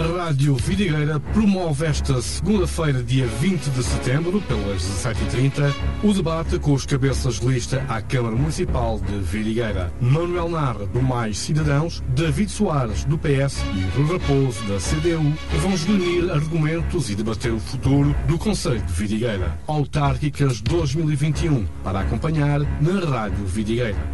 A Rádio Vidigueira promove esta segunda-feira, dia 20 de setembro, pelas 17h30, o debate com os cabeças de lista à Câmara Municipal de Vidigueira. Manuel Narra, do Mais Cidadãos, David Soares, do PS e Rui Raposo, da CDU, vão reunir argumentos e debater o futuro do Concelho de Vidigueira. Autárquicas 2021, para acompanhar na Rádio Vidigueira.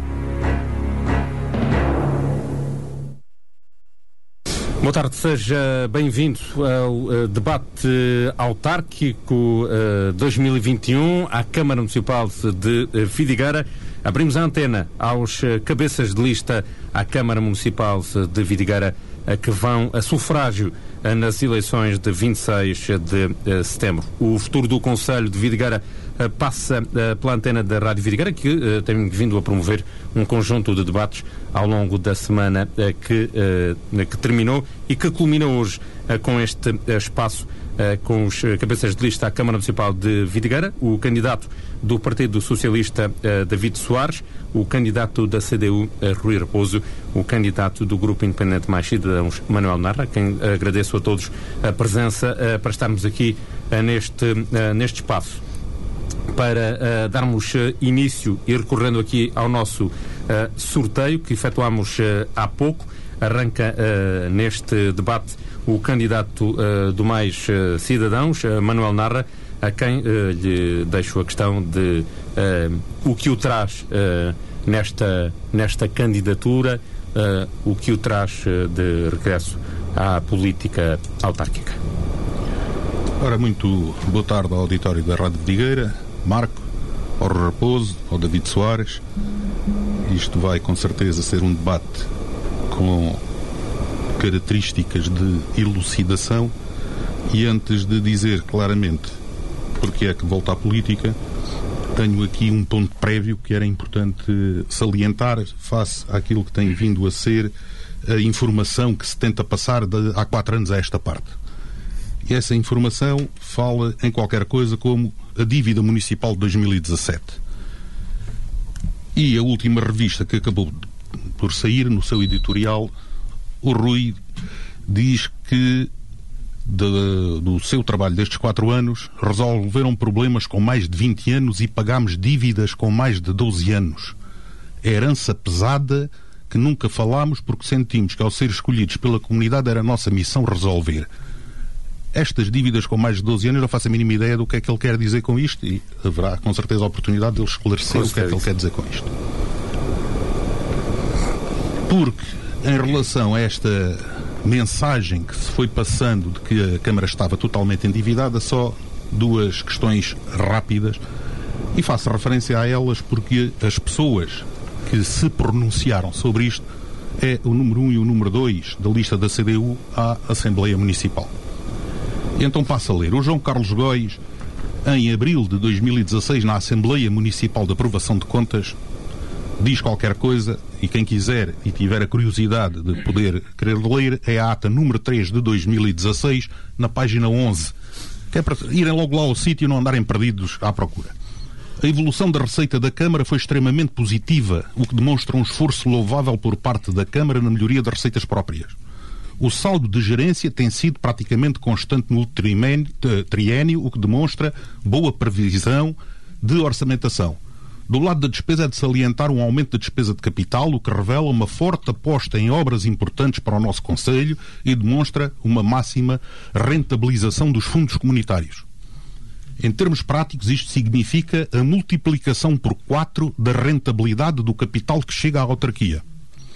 Boa tarde, seja bem-vindo ao debate autárquico 2021 à Câmara Municipal de Vidigueira. Abrimos a antena aos cabeças de lista à Câmara Municipal de Vidigueira que vão a sufrágio nas eleições de 26 de setembro. O futuro do Concelho de Vidigueira passa pela antena da Rádio Vidigueira, que tem vindo a promover um conjunto de debates ao longo da semana que terminou e que culmina hoje com este espaço com os cabeças de lista à Câmara Municipal de Vidigueira, o candidato do Partido Socialista, David Soares, o candidato da CDU, Rui Raposo, o candidato do Grupo Independente Mais Cidadãos, Manuel Narra, quem agradeço a todos a presença para estarmos aqui neste espaço. Para darmos início e recorrendo aqui ao nosso sorteio que efetuámos há pouco, arranca neste debate o candidato do Mais Cidadãos, Manuel Narra, a quem lhe deixo a questão de o que o traz nesta candidatura, o que o traz de regresso à política autárquica. Ora, muito boa tarde ao auditório da Rádio Vidigueira, Marco, ao Rui Raposo, ao David Soares. Isto vai com certeza ser um debate com características de elucidação, e antes de dizer claramente porque é que volta à política, tenho aqui um ponto prévio que era importante salientar face àquilo que tem vindo a ser a informação que se tenta passar há 4 anos a esta parte. E essa informação fala em qualquer coisa como a dívida municipal de 2017. E a última revista que acabou por sair, no seu editorial, o Rui diz que do seu trabalho destes 4 anos resolveram problemas com mais de 20 anos e pagámos dívidas com mais de 12 anos. É herança pesada que nunca falámos porque sentimos que ao ser escolhidos pela comunidade era a nossa missão resolver. Estas dívidas com mais de 12 anos, não faço a mínima ideia do que é que ele quer dizer com isto, e haverá com certeza a oportunidade de ele esclarecer o que é que ele quer dizer com isto. Porque, em relação a esta mensagem que se foi passando de que a Câmara estava totalmente endividada, só 2 questões rápidas, e faço referência a elas porque as pessoas que se pronunciaram sobre isto é o número 1 e o número 2 da lista da CDU à Assembleia Municipal. E então passo a ler. O João Carlos Góis, em abril de 2016, na Assembleia Municipal de Aprovação de Contas, diz qualquer coisa, e quem quiser e tiver a curiosidade de poder querer ler, é a ata número 3 de 2016, na página 11, que é para irem logo lá ao sítio e não andarem perdidos à procura. A evolução da receita da Câmara foi extremamente positiva, o que demonstra um esforço louvável por parte da Câmara na melhoria das receitas próprias. O saldo de gerência tem sido praticamente constante no triênio, o que demonstra boa previsão de orçamentação. Do lado da despesa é de salientar um aumento da despesa de capital, o que revela uma forte aposta em obras importantes para o nosso Concelho e demonstra uma máxima rentabilização dos fundos comunitários. Em termos práticos, isto significa a multiplicação por 4 da rentabilidade do capital que chega à autarquia.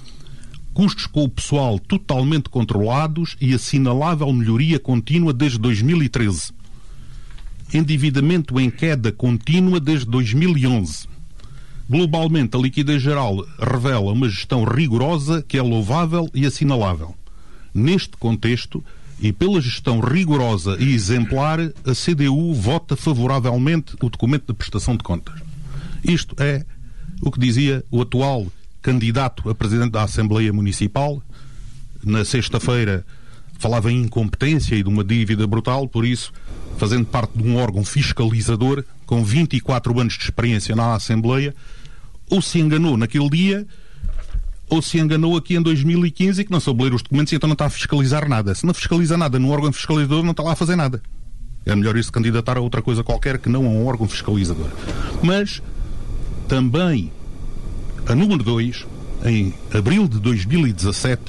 Custos com o pessoal totalmente controlados e assinalável melhoria contínua desde 2013. Endividamento em queda contínua desde 2011. Globalmente, a liquidez geral revela uma gestão rigorosa que é louvável e assinalável. Neste contexto, e pela gestão rigorosa e exemplar, a CDU vota favoravelmente o documento de prestação de contas. Isto é o que dizia o atual candidato a presidente da Assembleia Municipal. Na sexta-feira falava em incompetência e de uma dívida brutal, por isso, fazendo parte de um órgão fiscalizador com 24 anos de experiência na Assembleia, ou se enganou naquele dia, ou se enganou aqui em 2015 e que não soube ler os documentos e então não está a fiscalizar nada. Se não fiscaliza nada no órgão fiscalizador, não está lá a fazer nada. É melhor isso candidatar a outra coisa qualquer que não a um órgão fiscalizador. Mas também a número 2, em abril de 2017,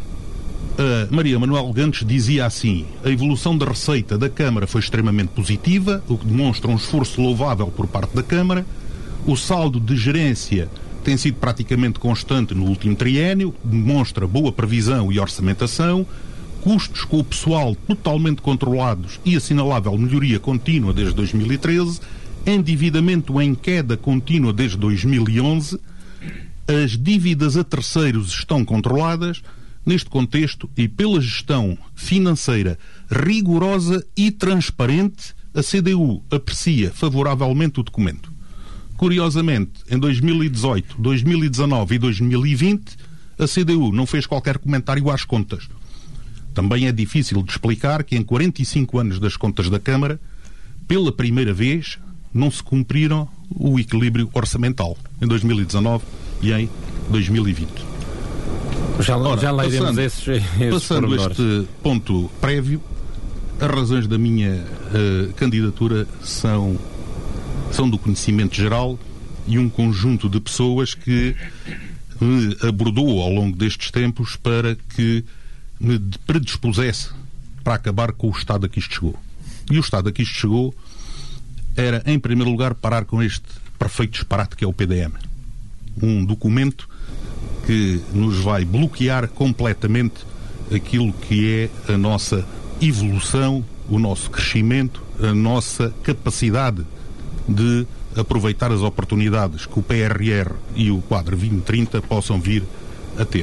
a Maria Manuel Gantes dizia assim: a evolução da receita da Câmara foi extremamente positiva, o que demonstra um esforço louvável por parte da Câmara. O saldo de gerência tem sido praticamente constante no último triénio, demonstra boa previsão e orçamentação, custos com o pessoal totalmente controlados e assinalável melhoria contínua desde 2013, endividamento em queda contínua desde 2011, as dívidas a terceiros estão controladas. Neste contexto e pela gestão financeira rigorosa e transparente, a CDU aprecia favoravelmente o documento. Curiosamente, em 2018, 2019 e 2020, a CDU não fez qualquer comentário às contas. Também é difícil de explicar que em 45 anos das contas da Câmara, pela primeira vez, não se cumpriram o equilíbrio orçamental em 2019 e em 2020. Já lá iremos esses passando este ponto prévio, as razões da minha candidatura são do conhecimento geral e um conjunto de pessoas que me abordou ao longo destes tempos para que me predispusesse para acabar com o estado a que isto chegou. E o estado a que isto chegou era, em primeiro lugar, parar com este perfeito disparate que é o PDM. Um documento que nos vai bloquear completamente aquilo que é a nossa evolução, o nosso crescimento, a nossa capacidade de aproveitar as oportunidades que o PRR e o Quadro 2030 possam vir a ter.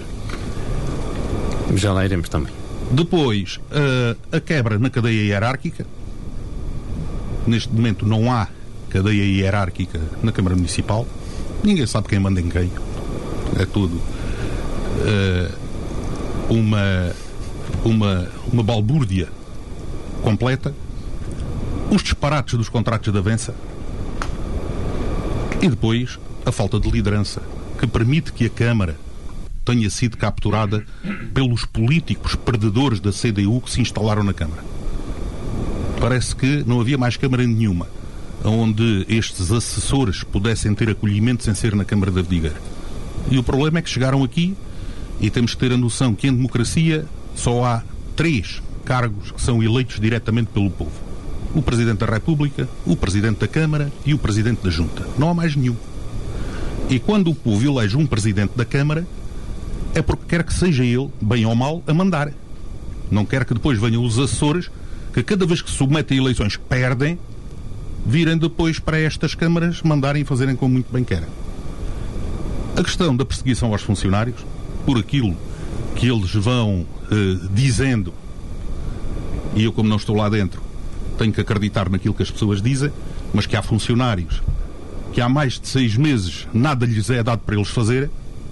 Já lá iremos também. Depois, a quebra na cadeia hierárquica. Neste momento não há cadeia hierárquica na Câmara Municipal. Ninguém sabe quem manda em quem. É tudo uma balbúrdia completa. Os disparates dos contratos de avança. E depois a falta de liderança que permite que a Câmara tenha sido capturada pelos políticos perdedores da CDU que se instalaram na Câmara. Parece que não havia mais Câmara nenhuma onde estes assessores pudessem ter acolhimento sem ser na Câmara da Vidigueira. E o problema é que chegaram aqui e temos que ter a noção que em democracia só há 3 cargos que são eleitos diretamente pelo povo. O Presidente da República, o Presidente da Câmara e o Presidente da Junta. Não há mais nenhum. E quando o povo elege um Presidente da Câmara, é porque quer que seja ele, bem ou mal, a mandar. Não quer que depois venham os assessores que cada vez que se submetem a eleições perdem, virem depois para estas câmaras mandarem e fazerem como muito bem querem. A questão da perseguição aos funcionários, por aquilo que eles vão dizendo, e eu, como não estou lá dentro, tenho que acreditar naquilo que as pessoas dizem, mas que há funcionários que há mais de 6 meses nada lhes é dado para eles fazerem.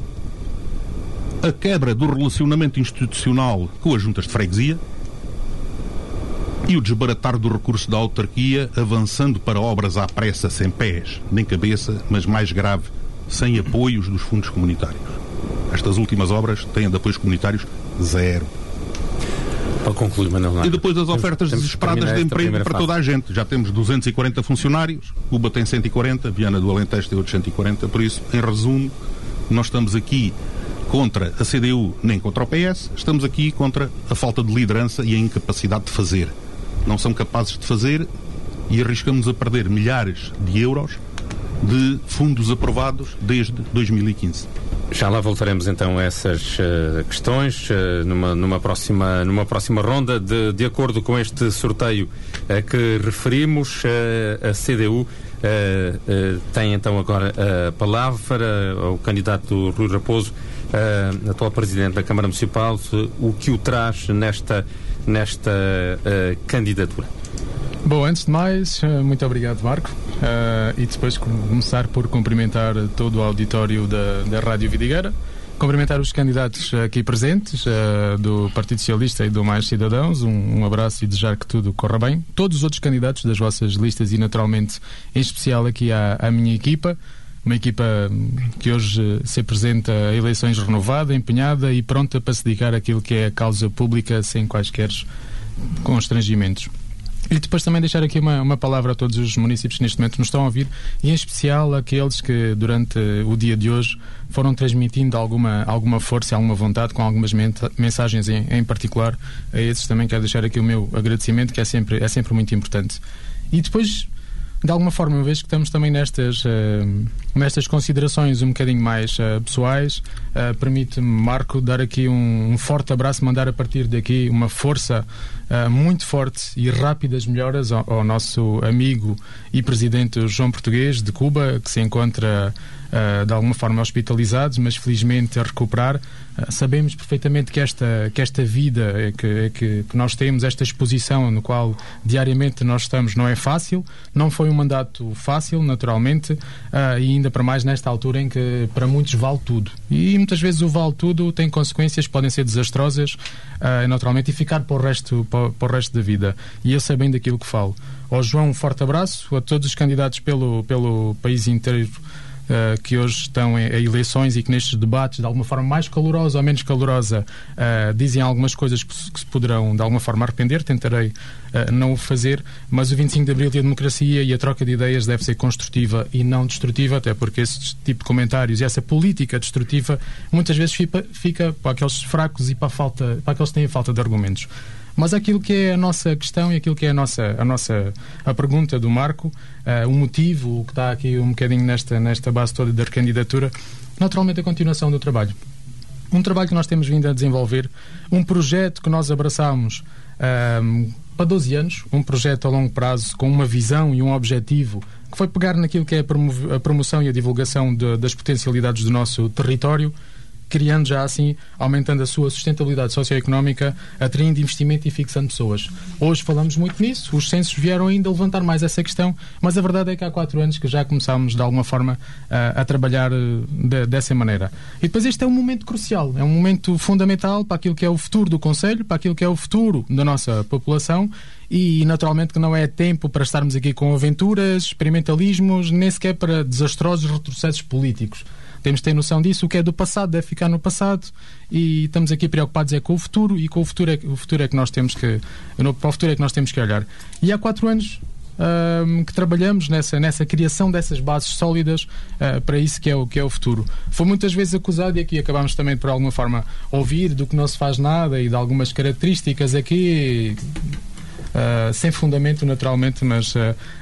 A quebra do relacionamento institucional com as juntas de freguesia e o desbaratar do recurso da autarquia, avançando para obras à pressa, sem pés nem cabeça, mas mais grave, sem apoios dos fundos comunitários. Estas últimas obras têm de apoios comunitários 0. Para concluir, Manuel. E depois as ofertas desesperadas de emprego para toda a gente. Já temos 240 funcionários, Cuba tem 140, Viana do Alentejo tem outros 140, por isso, em resumo, nós estamos aqui contra a CDU nem contra o PS, estamos aqui contra a falta de liderança e a incapacidade de fazer. Não são capazes de fazer e arriscamos a perder milhares de euros de fundos aprovados desde 2015. Já lá voltaremos então a essas questões numa próxima ronda. De acordo com este sorteio que referimos, a CDU tem então agora a palavra ao candidato Rui Raposo, atual Presidente da Câmara Municipal, o que o traz nesta candidatura. Bom, antes de mais, muito obrigado, Marco. E depois começar por cumprimentar todo o auditório da Rádio Vidigueira, cumprimentar os candidatos aqui presentes, do Partido Socialista e do Mais Cidadãos, um abraço e desejar que tudo corra bem. Todos os outros candidatos das vossas listas e, naturalmente, em especial aqui à minha equipa, uma equipa que hoje se apresenta a eleições renovada, empenhada e pronta para se dedicar àquilo que é a causa pública sem quaisquer constrangimentos. E depois também deixar aqui uma palavra a todos os municípios que neste momento nos estão a ouvir, e em especial aqueles que durante o dia de hoje foram transmitindo alguma força, alguma vontade, com algumas mensagens em particular. A esses também quero deixar aqui o meu agradecimento, que é sempre muito importante. E depois, de alguma forma, uma vez que estamos também nestas considerações um bocadinho mais pessoais, permite-me, Marco, dar aqui um forte abraço, mandar a partir daqui uma força muito forte e rápidas melhoras ao nosso amigo e presidente João Português de Cuba, que se encontra de alguma forma hospitalizado, mas felizmente a recuperar. Sabemos perfeitamente que esta vida que nós temos, esta exposição no qual diariamente nós estamos, não é fácil, não foi um mandato fácil, naturalmente, e ainda para mais nesta altura em que para muitos vale tudo. E muitas vezes o vale tudo tem consequências que podem ser desastrosas, naturalmente, e ficar para o resto da vida. E eu sei bem daquilo que falo. Ao João, um forte abraço, a todos os candidatos pelo país inteiro que hoje estão em eleições e que nestes debates, de alguma forma mais calorosa ou menos calorosa, dizem algumas coisas que se poderão de alguma forma arrepender. Tentarei não o fazer, mas o 25 de Abril e a democracia e a troca de ideias deve ser construtiva e não destrutiva, até porque esse tipo de comentários e essa política destrutiva muitas vezes fica para aqueles fracos e para aqueles que têm falta de argumentos. Mas aquilo que é a nossa questão e aquilo que é a pergunta do Marco, o motivo, o que está aqui um bocadinho nesta base toda da recandidatura, naturalmente a continuação do trabalho. Um trabalho que nós temos vindo a desenvolver, um projeto que nós abraçámos para 12 anos, um projeto a longo prazo, com uma visão e um objetivo, que foi pegar naquilo que é a promoção e a divulgação das potencialidades do nosso território, criando já assim, aumentando a sua sustentabilidade socioeconómica, atraindo investimento e fixando pessoas. Hoje falamos muito nisso, os censos vieram ainda levantar mais essa questão, mas a verdade é que há 4 anos que já começámos de alguma forma a trabalhar dessa maneira. E depois este é um momento crucial, é um momento fundamental para aquilo que é o futuro do Concelho, para aquilo que é o futuro da nossa população, e naturalmente que não é tempo para estarmos aqui com aventuras, experimentalismos, nem sequer para desastrosos retrocessos políticos. Temos de ter noção disso, o que é do passado deve ficar no passado, e estamos aqui preocupados com o futuro, e com o futuro é que nós temos que olhar. E há 4 anos que trabalhamos nessa criação dessas bases sólidas para isso que é o futuro. Foi muitas vezes acusado, e aqui acabámos também por alguma forma ouvir do que não se faz nada e de algumas características aqui sem fundamento, naturalmente, mas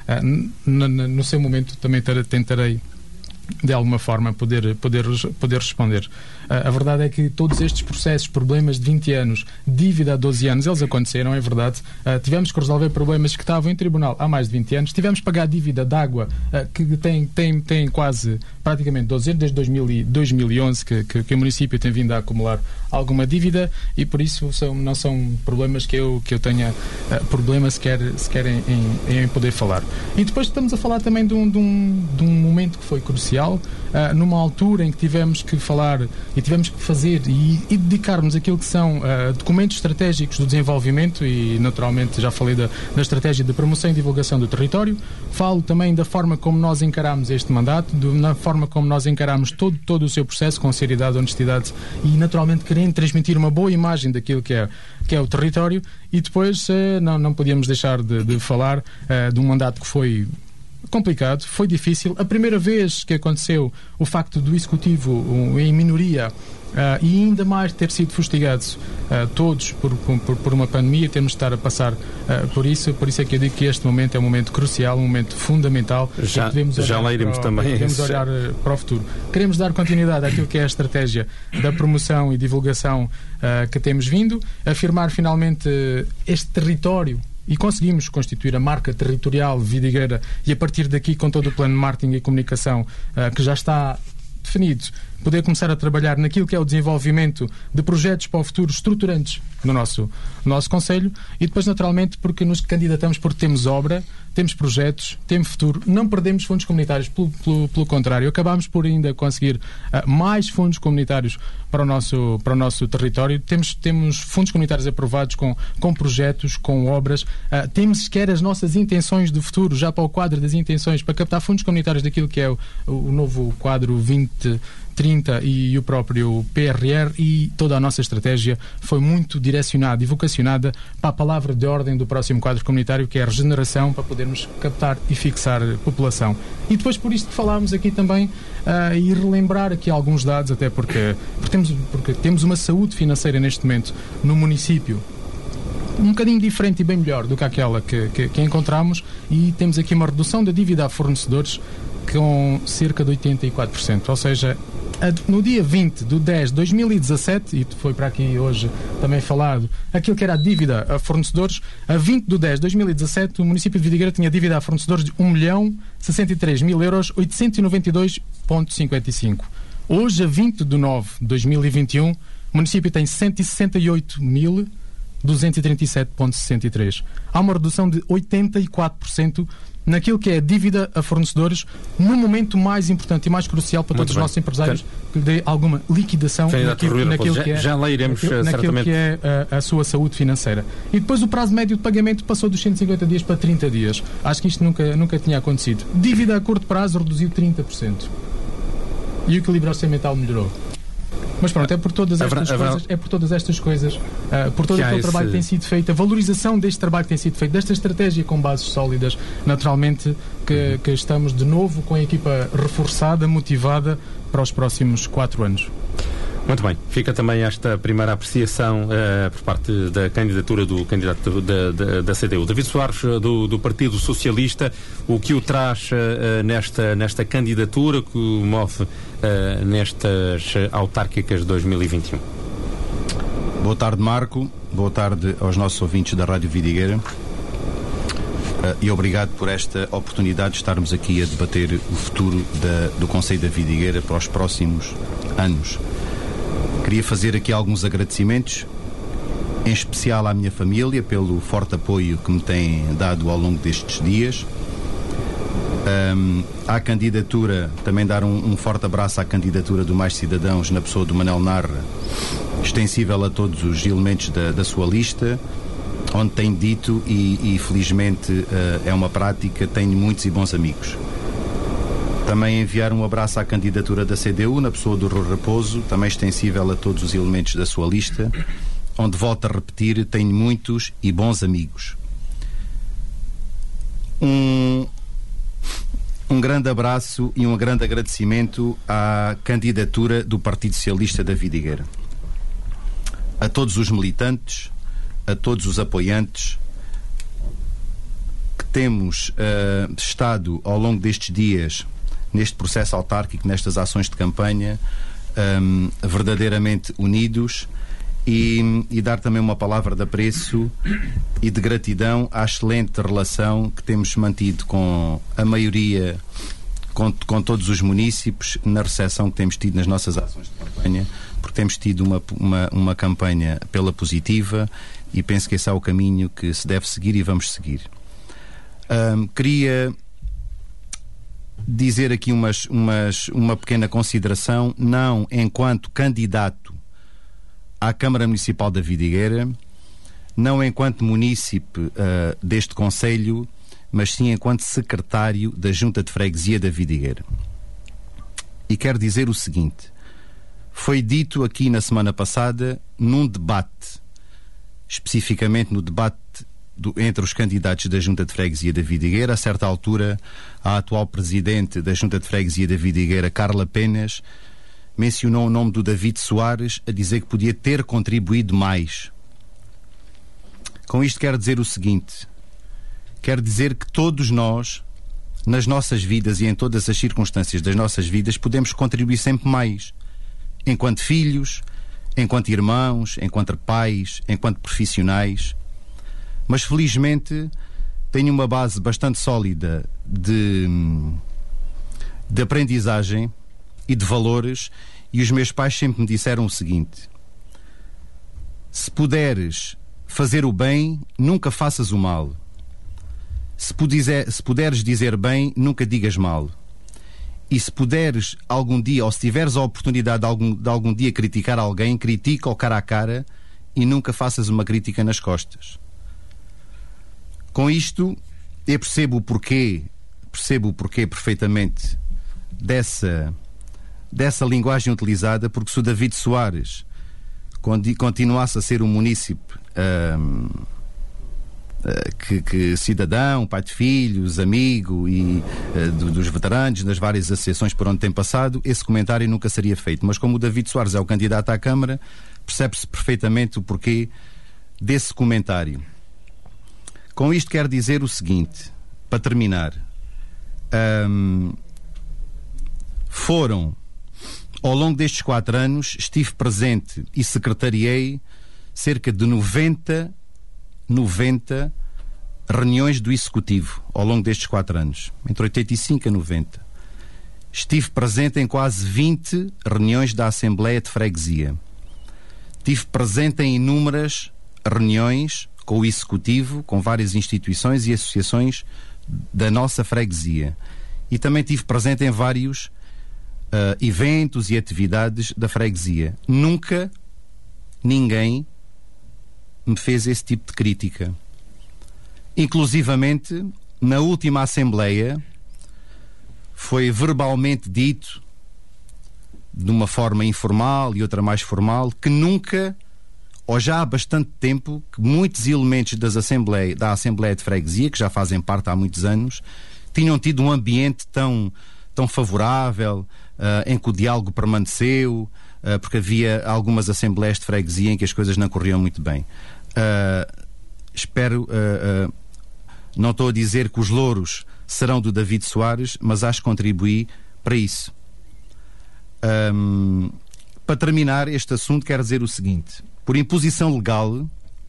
no seu momento também tentarei de alguma forma poder responder. A verdade é que todos estes processos, problemas de 20 anos, dívida há 12 anos, eles aconteceram, é verdade. Tivemos que resolver problemas que estavam em tribunal há mais de 20 anos. Tivemos que pagar dívida de água que tem quase praticamente 12 anos, desde 2011 que o município tem vindo a acumular alguma dívida, e por isso não são problemas que eu tenha problemas sequer em poder falar. E depois estamos a falar também de um momento que foi crucial, numa altura em que tivemos que falar e tivemos que fazer e dedicarmos aquilo que são documentos estratégicos do desenvolvimento, e naturalmente já falei da estratégia de promoção e divulgação do território. Falo também da forma como nós encaramos este mandato, na forma como nós encaramos todo o seu processo, com seriedade, honestidade e naturalmente querendo transmitir uma boa imagem daquilo que é o território. E depois não podíamos deixar de falar de um mandato que foi complicado, foi difícil. A primeira vez que aconteceu o facto do Executivo em minoria e ainda mais ter sido fustigados todos por uma pandemia, temos de estar a passar por isso é que eu digo que este momento é um momento crucial, um momento fundamental. Já lá iremos também. Devemos olhar para o futuro. Queremos dar continuidade àquilo que é a estratégia da promoção e divulgação que temos vindo, afirmar finalmente este território, e conseguimos constituir a marca territorial vidigueira, e a partir daqui, com todo o plano de marketing e comunicação que já está definido, poder começar a trabalhar naquilo que é o desenvolvimento de projetos para o futuro estruturantes no nosso Conselho, e depois, naturalmente, porque nos candidatamos porque temos obra, temos projetos, temos futuro, não perdemos fundos comunitários, pelo contrário, acabamos por ainda conseguir mais fundos comunitários para o nosso território. Temos fundos comunitários aprovados com projetos, com obras, temos sequer as nossas intenções de futuro, já para o quadro das intenções, para captar fundos comunitários daquilo que é o novo quadro 2030 e o próprio PRR, e toda a nossa estratégia foi muito direcionada e vocacionada para a palavra de ordem do próximo quadro comunitário, que é a regeneração, para podermos captar e fixar população. E depois, por isto que falámos aqui também, e relembrar aqui alguns dados, até porque temos uma saúde financeira neste momento no município um bocadinho diferente e bem melhor do que aquela que encontramos, e temos aqui uma redução da dívida a fornecedores com cerca de 84%, ou seja, no dia 20 de 10 de 2017, e foi para aqui hoje também falado, aquilo que era a dívida a fornecedores, a 20 de 10 de 2017, o município de Vidigueira tinha dívida a fornecedores de 1.063.000 euros, 892,55. Hoje, a 20 de 9 de 2021, o município tem 168.237,63. Há uma redução de 84% naquilo que é a dívida a fornecedores, no momento mais importante e mais crucial para todos os nossos empresários, que lhe dê alguma liquidação naquilo que é, já lá iremos, naquilo que é a sua saúde financeira. E depois o prazo médio de pagamento passou dos 150 dias para 30 dias. Acho que isto nunca tinha acontecido. Dívida a curto prazo reduziu 30%. E o equilíbrio orçamental melhorou. Mas pronto, é por todas estas coisas, por todo aquele trabalho que tem sido feito, a valorização deste trabalho que tem sido feito, desta estratégia com bases sólidas, naturalmente, que estamos de novo com a equipa reforçada, motivada para os próximos 4 anos. Muito bem, fica também esta primeira apreciação por parte da candidatura do candidato da CDU. David Soares, do Partido Socialista, o que o traz nesta candidatura que o move nestas autárquicas de 2021? Boa tarde, Marco. Boa tarde aos nossos ouvintes da Rádio Vidigueira. E obrigado por esta oportunidade de estarmos aqui a debater o futuro do Concelho da Vidigueira para os próximos anos. Queria fazer aqui alguns agradecimentos, em especial à minha família, pelo forte apoio que me têm dado ao longo destes dias. À candidatura, também dar um forte abraço à candidatura do Mais Cidadãos, na pessoa do Manel Narra, extensível a todos os elementos da sua lista, onde tenho dito, e felizmente é uma prática, tenho muitos e bons amigos. Também enviar um abraço à candidatura da CDU, na pessoa do Rui Raposo, também extensível a todos os elementos da sua lista, onde, volto a repetir, tenho muitos e bons amigos. Um grande abraço e um grande agradecimento à candidatura do Partido Socialista da Vidigueira. A todos os militantes, a todos os apoiantes, que temos estado ao longo destes dias neste processo autárquico, nestas ações de campanha, verdadeiramente unidos, e dar também uma palavra de apreço e de gratidão à excelente relação que temos mantido com a maioria, com todos os munícipes, na recepção que temos tido nas nossas ações de campanha, porque temos tido uma campanha pela positiva, e penso que esse é o caminho que se deve seguir e vamos seguir. Queria dizer aqui uma pequena consideração, não enquanto candidato à Câmara Municipal da Vidigueira, não enquanto munícipe deste Concelho, mas sim enquanto secretário da Junta de Freguesia da Vidigueira. E quero dizer o seguinte: foi dito aqui na semana passada, num debate, especificamente no debate entre os candidatos da Junta de Freguesia da Vidigueira, a certa altura, a atual presidente da Junta de Freguesia da Vidigueira, Carla Penas, mencionou o nome do David Soares, a dizer que podia ter contribuído mais. Com isto quero dizer o seguinte: quero dizer que todos nós, nas nossas vidas e em todas as circunstâncias das nossas vidas, podemos contribuir sempre mais. Enquanto filhos, enquanto irmãos, enquanto pais, enquanto profissionais. Mas felizmente tenho uma base bastante sólida de aprendizagem e de valores, E os meus pais sempre me disseram o seguinte: se puderes fazer o bem, nunca faças o mal. Se puderes dizer bem, nunca digas mal. E se puderes algum dia, ou se tiveres a oportunidade de algum dia criticar alguém, critica-o cara a cara e nunca faças uma crítica nas costas. Com isto, eu percebo o porquê perfeitamente dessa linguagem utilizada, porque se o David Soares continuasse a ser um munícipe que cidadão, pai de filhos, amigo e dos veteranos, das várias associações por onde tem passado, esse comentário nunca seria feito. Mas como o David Soares é o candidato à Câmara, percebe-se perfeitamente o porquê desse comentário. Com isto quero dizer o seguinte, para terminar. Ao longo destes 4 anos, estive presente e secretariei cerca de 90 reuniões do Executivo ao longo destes 4 anos, entre 85 a 90. Estive presente em quase 20 reuniões da Assembleia de Freguesia. Estive presente em inúmeras reuniões com o Executivo, com várias instituições e associações da nossa freguesia. E também estive presente em vários eventos e atividades da freguesia. Nunca ninguém me fez esse tipo de crítica. Inclusivamente, na última Assembleia, foi verbalmente dito, de uma forma informal e outra mais formal, que nunca, ou já há bastante tempo, que muitos elementos da Assembleia de Freguesia, que já fazem parte há muitos anos, tinham tido um ambiente tão favorável, em que o diálogo permaneceu, porque havia algumas Assembleias de Freguesia em que as coisas não corriam muito bem. Não estou a dizer que os louros serão do David Soares, mas acho que contribuí para isso. Para terminar este assunto, quero dizer o seguinte: por imposição legal,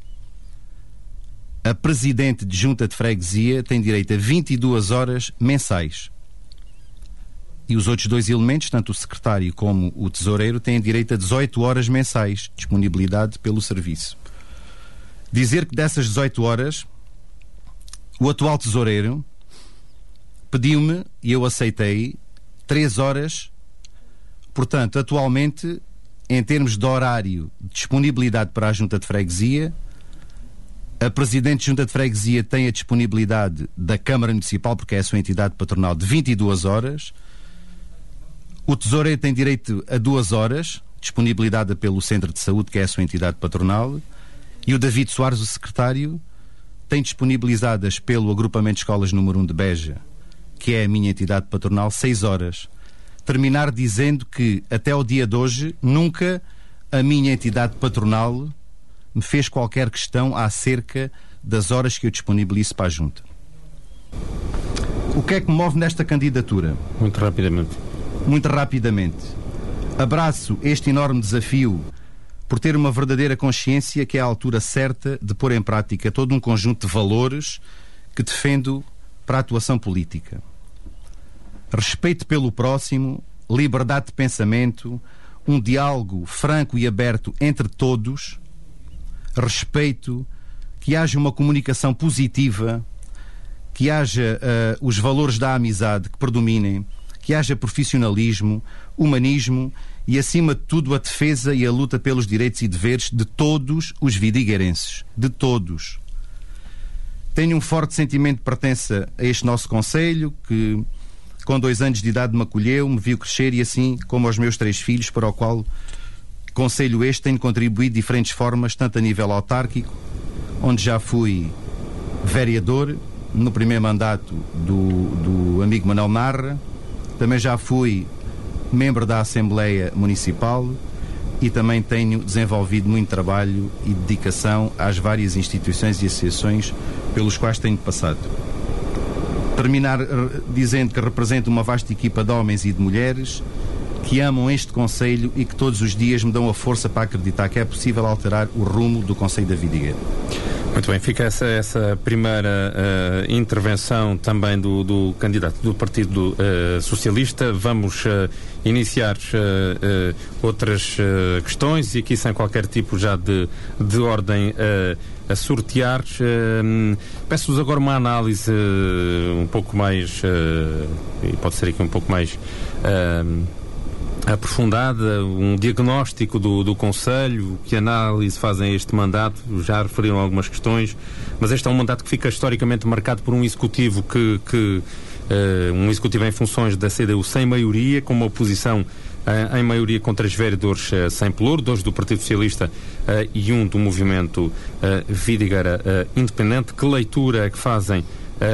a Presidente de Junta de Freguesia tem direito a 22 horas mensais. E os outros 2 elementos, tanto o secretário como o tesoureiro, têm direito a 18 horas mensais, disponibilidade pelo serviço. Dizer que dessas 18 horas, o atual tesoureiro pediu-me, e eu aceitei, 3 horas. Portanto, atualmente, em termos de horário de disponibilidade para a Junta de Freguesia, a Presidente de Junta de Freguesia tem a disponibilidade da Câmara Municipal, porque é a sua entidade patronal, de 22 horas. O tesoureiro tem direito a 2 horas, disponibilidade pelo Centro de Saúde, que é a sua entidade patronal. E o David Soares, o secretário, tem disponibilizadas pelo Agrupamento de Escolas número 1 de Beja, que é a minha entidade patronal, 6 horas. Terminar dizendo que, até o dia de hoje, nunca a minha entidade patronal me fez qualquer questão acerca das horas que eu disponibilizo para a Junta. O que é que me move nesta candidatura? Muito rapidamente. Abraço este enorme desafio por ter uma verdadeira consciência que é a altura certa de pôr em prática todo um conjunto de valores que defendo para a atuação política. Respeito pelo próximo, liberdade de pensamento, um diálogo franco e aberto entre todos, respeito, que haja uma comunicação positiva, que haja os valores da amizade que predominem, que haja profissionalismo, humanismo e, acima de tudo, a defesa e a luta pelos direitos e deveres de todos os vidigueirenses. De todos. Tenho um forte sentimento de pertença a este nosso concelho, que com 2 anos de idade me acolheu, me viu crescer e, assim como aos meus 3 filhos, para o qual concelho este tenho contribuído de diferentes formas, tanto a nível autárquico, onde já fui vereador no primeiro mandato do amigo Manuel Narra, também já fui membro da Assembleia Municipal e também tenho desenvolvido muito trabalho e dedicação às várias instituições e associações pelos quais tenho passado. Terminar dizendo que represento uma vasta equipa de homens e de mulheres que amam este concelho e que todos os dias me dão a força para acreditar que é possível alterar o rumo do concelho da Vidigueira. Muito bem, fica essa primeira intervenção também do candidato do Partido Socialista. Vamos iniciar outras questões, e aqui sem qualquer tipo já de ordem a sortear. Peço-vos agora uma análise um pouco mais, e pode ser aqui um pouco mais aprofundada, um diagnóstico do Conselho, que análise fazem este mandato. Já referiram algumas questões, mas este é um mandato que fica historicamente marcado por um executivo um executivo em funções da CDU sem maioria, com uma oposição em maioria com 3 vereadores sem pelouro, 2 do Partido Socialista e 1 do Movimento Vidigueira Independente. Que leitura é que fazem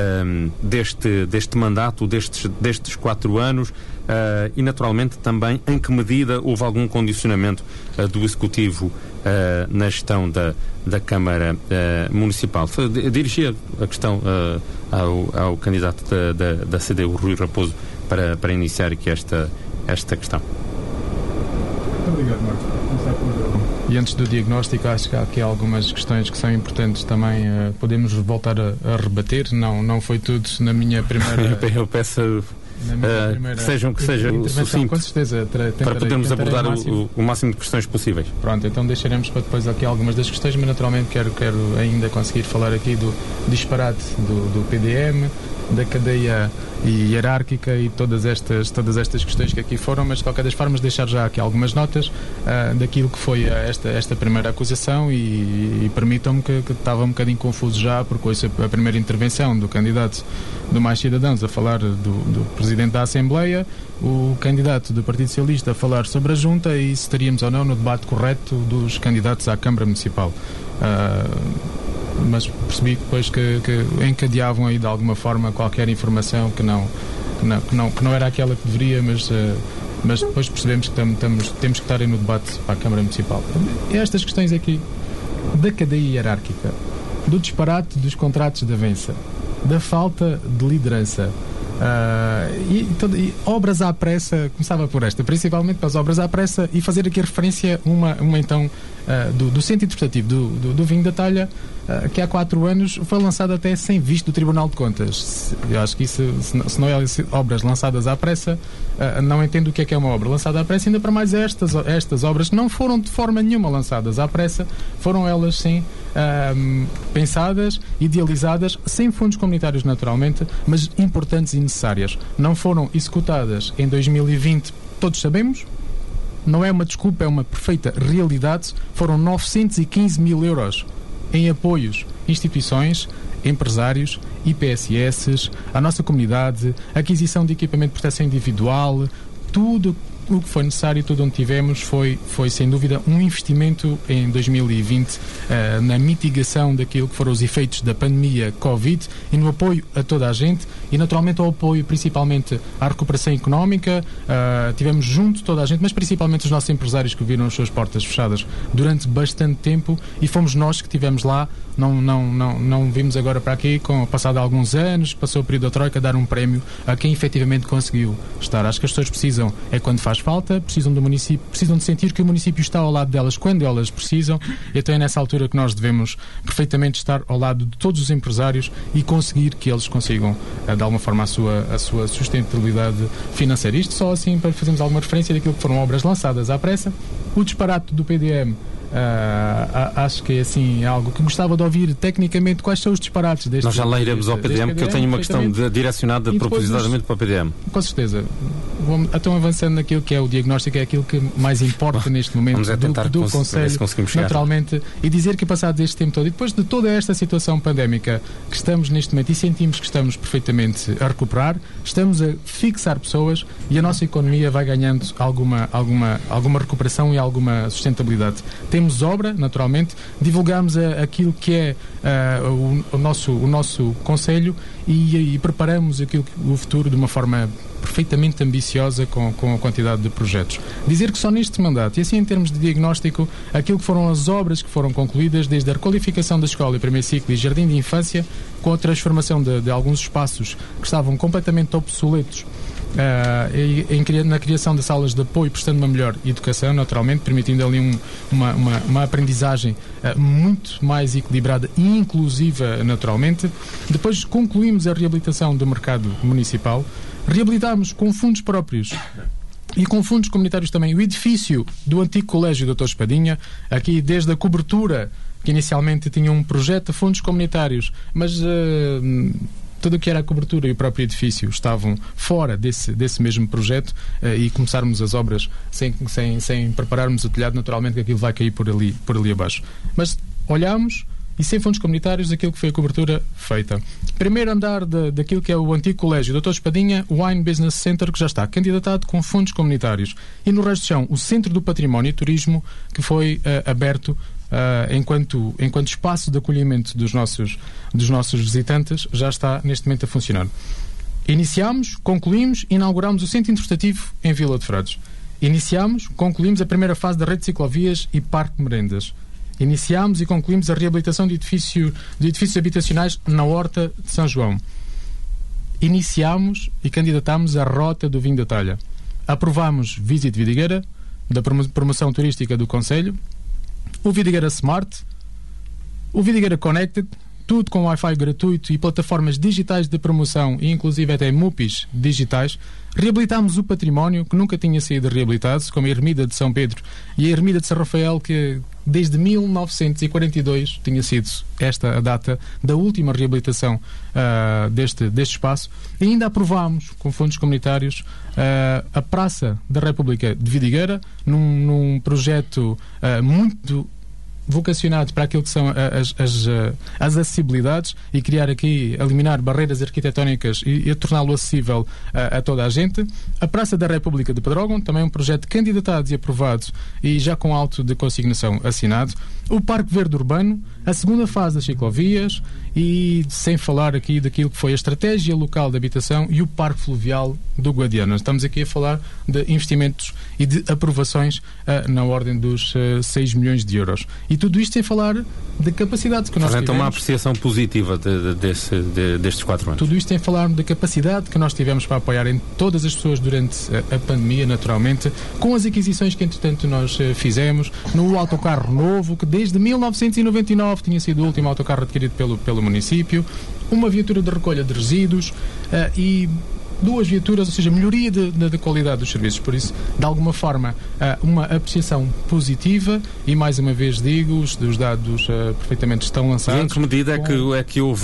deste mandato, destes 4 anos? E naturalmente também em que medida houve algum condicionamento do Executivo na gestão da Câmara Municipal? Dirigia a questão ao candidato da CDU, Rui Raposo, para iniciar aqui esta questão. Muito obrigado, Marco. E antes do diagnóstico, acho que há aqui algumas questões que são importantes também. Podemos voltar a rebater. Não foi tudo na minha primeira... Eu peço... que seja sucinto, com certeza, para podermos abordar o máximo de questões possíveis. Pronto, então deixaremos para depois aqui algumas das questões, mas naturalmente quero ainda conseguir falar aqui do disparate do PDM, da cadeia hierárquica e todas estas questões que aqui foram, mas de qualquer das formas deixar já aqui algumas notas daquilo que foi esta primeira acusação, e permitam-me que estava um bocadinho confuso já, porque ouço a primeira intervenção do candidato do Mais Cidadãos a falar do Presidente da Assembleia, o candidato do Partido Socialista a falar sobre a Junta, e se estaríamos ou não no debate correto dos candidatos à Câmara Municipal. Mas percebi depois que encadeavam aí de alguma forma qualquer informação que não era aquela que deveria, mas depois percebemos que temos que estar aí no debate para a Câmara Municipal. E estas questões aqui da cadeia hierárquica, do disparate dos contratos de avança, da falta de liderança, e obras à pressa, começava por esta, principalmente para as obras à pressa, e fazer aqui referência uma então do Centro Interpretativo do Vinho da Talha, que há 4 anos foi lançado até sem visto do Tribunal de Contas. Eu acho que isso, se não é obras lançadas à pressa, não entendo o que é uma obra lançada à pressa, ainda para mais estas obras não foram de forma nenhuma lançadas à pressa, foram elas sim pensadas, idealizadas, sem fundos comunitários naturalmente, mas importantes e necessárias. Não foram executadas em 2020, todos sabemos. Não é uma desculpa, é uma perfeita realidade. Foram 915 mil euros em apoios, instituições, empresários, IPSS, a nossa comunidade, aquisição de equipamento de proteção individual, tudo o que foi necessário, tudo onde tivemos foi sem dúvida um investimento em 2020 na mitigação daquilo que foram os efeitos da pandemia Covid e no apoio a toda a gente e naturalmente ao apoio principalmente à recuperação económica. Tivemos junto toda a gente, mas principalmente os nossos empresários que viram as suas portas fechadas durante bastante tempo, e fomos nós que estivemos lá. Não vimos agora para aqui, passado alguns anos, passou o período da Troika, dar um prémio a quem efetivamente conseguiu estar. Acho que as pessoas precisam, quando faz falta, precisam do município, precisam de sentir que o município está ao lado delas quando elas precisam. Então é nessa altura que nós devemos perfeitamente estar ao lado de todos os empresários e conseguir que eles consigam, de alguma forma, a sua sustentabilidade financeira. Isto só assim para fazermos alguma referência daquilo que foram obras lançadas à pressa. O disparate do PDM, acho que é assim algo que gostava de ouvir tecnicamente quais são os disparates deste. Nós já lá iremos ao PDM, porque eu tenho uma questão direcionada propositadamente para o PDM. Com certeza. Então, avançando naquilo que é o diagnóstico, é aquilo que mais importa neste momento do Conselho, naturalmente, e dizer que passado este tempo todo, e depois de toda esta situação pandémica que estamos neste momento e sentimos que estamos perfeitamente a recuperar, estamos a fixar pessoas e a nossa economia vai ganhando alguma recuperação e alguma sustentabilidade. Temos obra, naturalmente, divulgamos aquilo que é o nosso Conselho e preparamos o futuro de uma forma perfeitamente ambiciosa com a quantidade de projetos. Dizer que só neste mandato, e assim em termos de diagnóstico, aquilo que foram as obras que foram concluídas, desde a requalificação da escola e primeiro ciclo e jardim de infância, com a transformação de alguns espaços que estavam completamente obsoletos na criação de salas de apoio, prestando uma melhor educação, naturalmente, permitindo ali uma aprendizagem muito mais equilibrada e inclusiva, naturalmente. Depois concluímos a reabilitação do mercado municipal, reabilitámos com fundos próprios e com fundos comunitários também o edifício do antigo Colégio Dr. Espadinha, aqui desde a cobertura, que inicialmente tinha um projeto de fundos comunitários, mas tudo o que era a cobertura e o próprio edifício estavam fora desse mesmo projeto, e começarmos as obras sem prepararmos o telhado, naturalmente que aquilo vai cair por ali abaixo. Mas olhámos e sem fundos comunitários aquilo que foi a cobertura feita. Primeiro andar daquilo que é o antigo Colégio Dr. Espadinha, o Wine Business Center, que já está candidatado com fundos comunitários. E no resto do chão, o Centro do Património e Turismo, que foi aberto enquanto espaço de acolhimento dos nossos visitantes, já está neste momento a funcionar. Iniciámos, concluímos, inaugurámos o Centro Interpretativo em Vila de Frades. Iniciámos, concluímos a primeira fase da rede de ciclovias e parque de merendas. Iniciámos e concluímos a reabilitação de edifícios habitacionais na Horta de São João. Iniciámos e candidatámos a Rota do Vinho da Talha. Aprovámos Visit Vidigueira, da promoção turística do Concelho, o Vidigueira Smart, o Vidigueira Connected, tudo com Wi-Fi gratuito e plataformas digitais de promoção e inclusive até MUPIs digitais. Reabilitámos o património que nunca tinha sido reabilitado, como a Ermida de São Pedro e a Ermida de São Rafael, que desde 1942 tinha sido esta a data da última reabilitação deste espaço. E ainda aprovámos, com fundos comunitários, a Praça da República de Vidigueira, num projeto muito vocacionado para aquilo que são as acessibilidades, e criar aqui, eliminar barreiras arquitetónicas e torná-lo acessível a toda a gente. A Praça da República de Pedrógão, também um projeto candidatado e aprovado e já com auto de consignação assinado. O Parque Verde Urbano, a segunda fase das ciclovias, e sem falar aqui daquilo que foi a estratégia local de habitação e o Parque Fluvial do Guadiana. Estamos aqui a falar de investimentos e de aprovações na ordem dos 6 milhões de euros. E tudo isto sem falar da capacidade que nós tivemos. Então, uma apreciação positiva destes 4 anos. Tudo isto sem falar da capacidade que nós tivemos para apoiar em todas as pessoas durante a pandemia, naturalmente, com as aquisições que, entretanto, nós fizemos, no autocarro novo, que desde 1999 tinha sido o último autocarro adquirido pelo município, uma viatura de recolha de resíduos e 2 viaturas, ou seja, melhoria da qualidade dos serviços. Por isso, de alguma forma, uma apreciação positiva, e mais uma vez digo, os dados perfeitamente estão lançados. E em que medida é que houve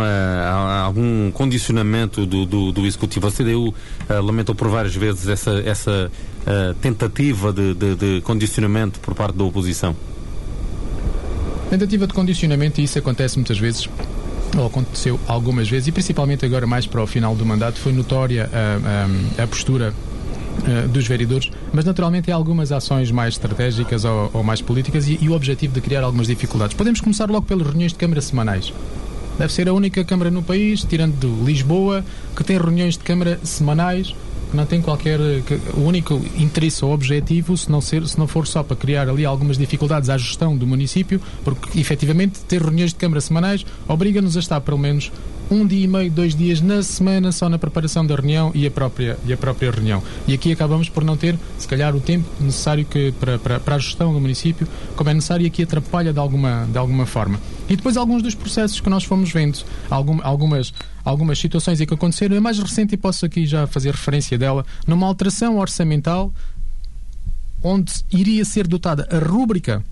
algum condicionamento do Executivo? A CDU lamentou por várias vezes essa tentativa de condicionamento por parte da oposição. Tentativa de condicionamento, e isso acontece muitas vezes, ou aconteceu algumas vezes, e principalmente agora mais para o final do mandato, foi notória a postura dos vereadores, mas naturalmente há algumas ações mais estratégicas ou mais políticas e o objetivo de criar algumas dificuldades. Podemos começar logo pelas reuniões de Câmara semanais. Deve ser a única Câmara no país, tirando de Lisboa, que tem reuniões de Câmara semanais. Não tem o único interesse ou objetivo, se não for só para criar ali algumas dificuldades à gestão do município, porque efetivamente ter reuniões de Câmara semanais obriga-nos a estar pelo menos 1 dia e meio, 2 dias na semana só na preparação da reunião e a própria reunião. E aqui acabamos por não ter, se calhar, o tempo necessário para a gestão do município, como é necessário, e aqui atrapalha de alguma forma. E depois alguns dos processos que nós fomos vendo, algumas situações que aconteceram. A mais recente, e posso aqui já fazer referência dela, numa alteração orçamental onde iria ser dotada a rúbrica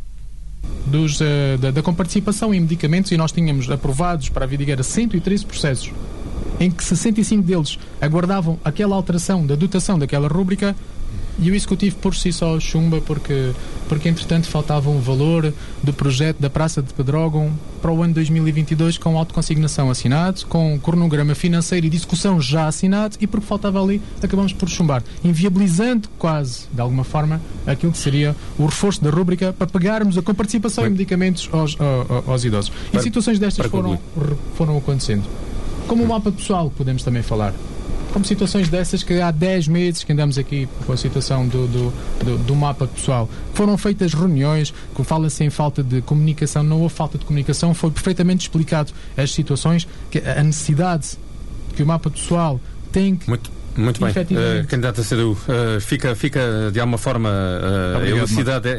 da comparticipação em medicamentos, e nós tínhamos aprovados para a Vidigueira 113 processos, em que 65 deles aguardavam aquela alteração da dotação daquela rúbrica, e o Executivo por si só chumba porque entretanto faltava um valor do projeto da Praça de Pedrógão para o ano 2022, com autoconsignação assinado, com cronograma financeiro e discussão já assinado, e porque faltava ali, acabamos por chumbar, inviabilizando quase, de alguma forma, aquilo que seria o reforço da rúbrica para pagarmos a comparticipação em medicamentos aos idosos. E situações destas foram acontecendo. Como o mapa pessoal, podemos também falar. Como situações dessas que há 10 meses que andamos aqui com a situação do mapa pessoal. Foram feitas reuniões, que fala-se em falta de comunicação. Não houve falta de comunicação, foi perfeitamente explicado as situações, que a necessidade que o mapa pessoal tem que Muito bem. Candidato Acedu, fica de alguma forma elucidado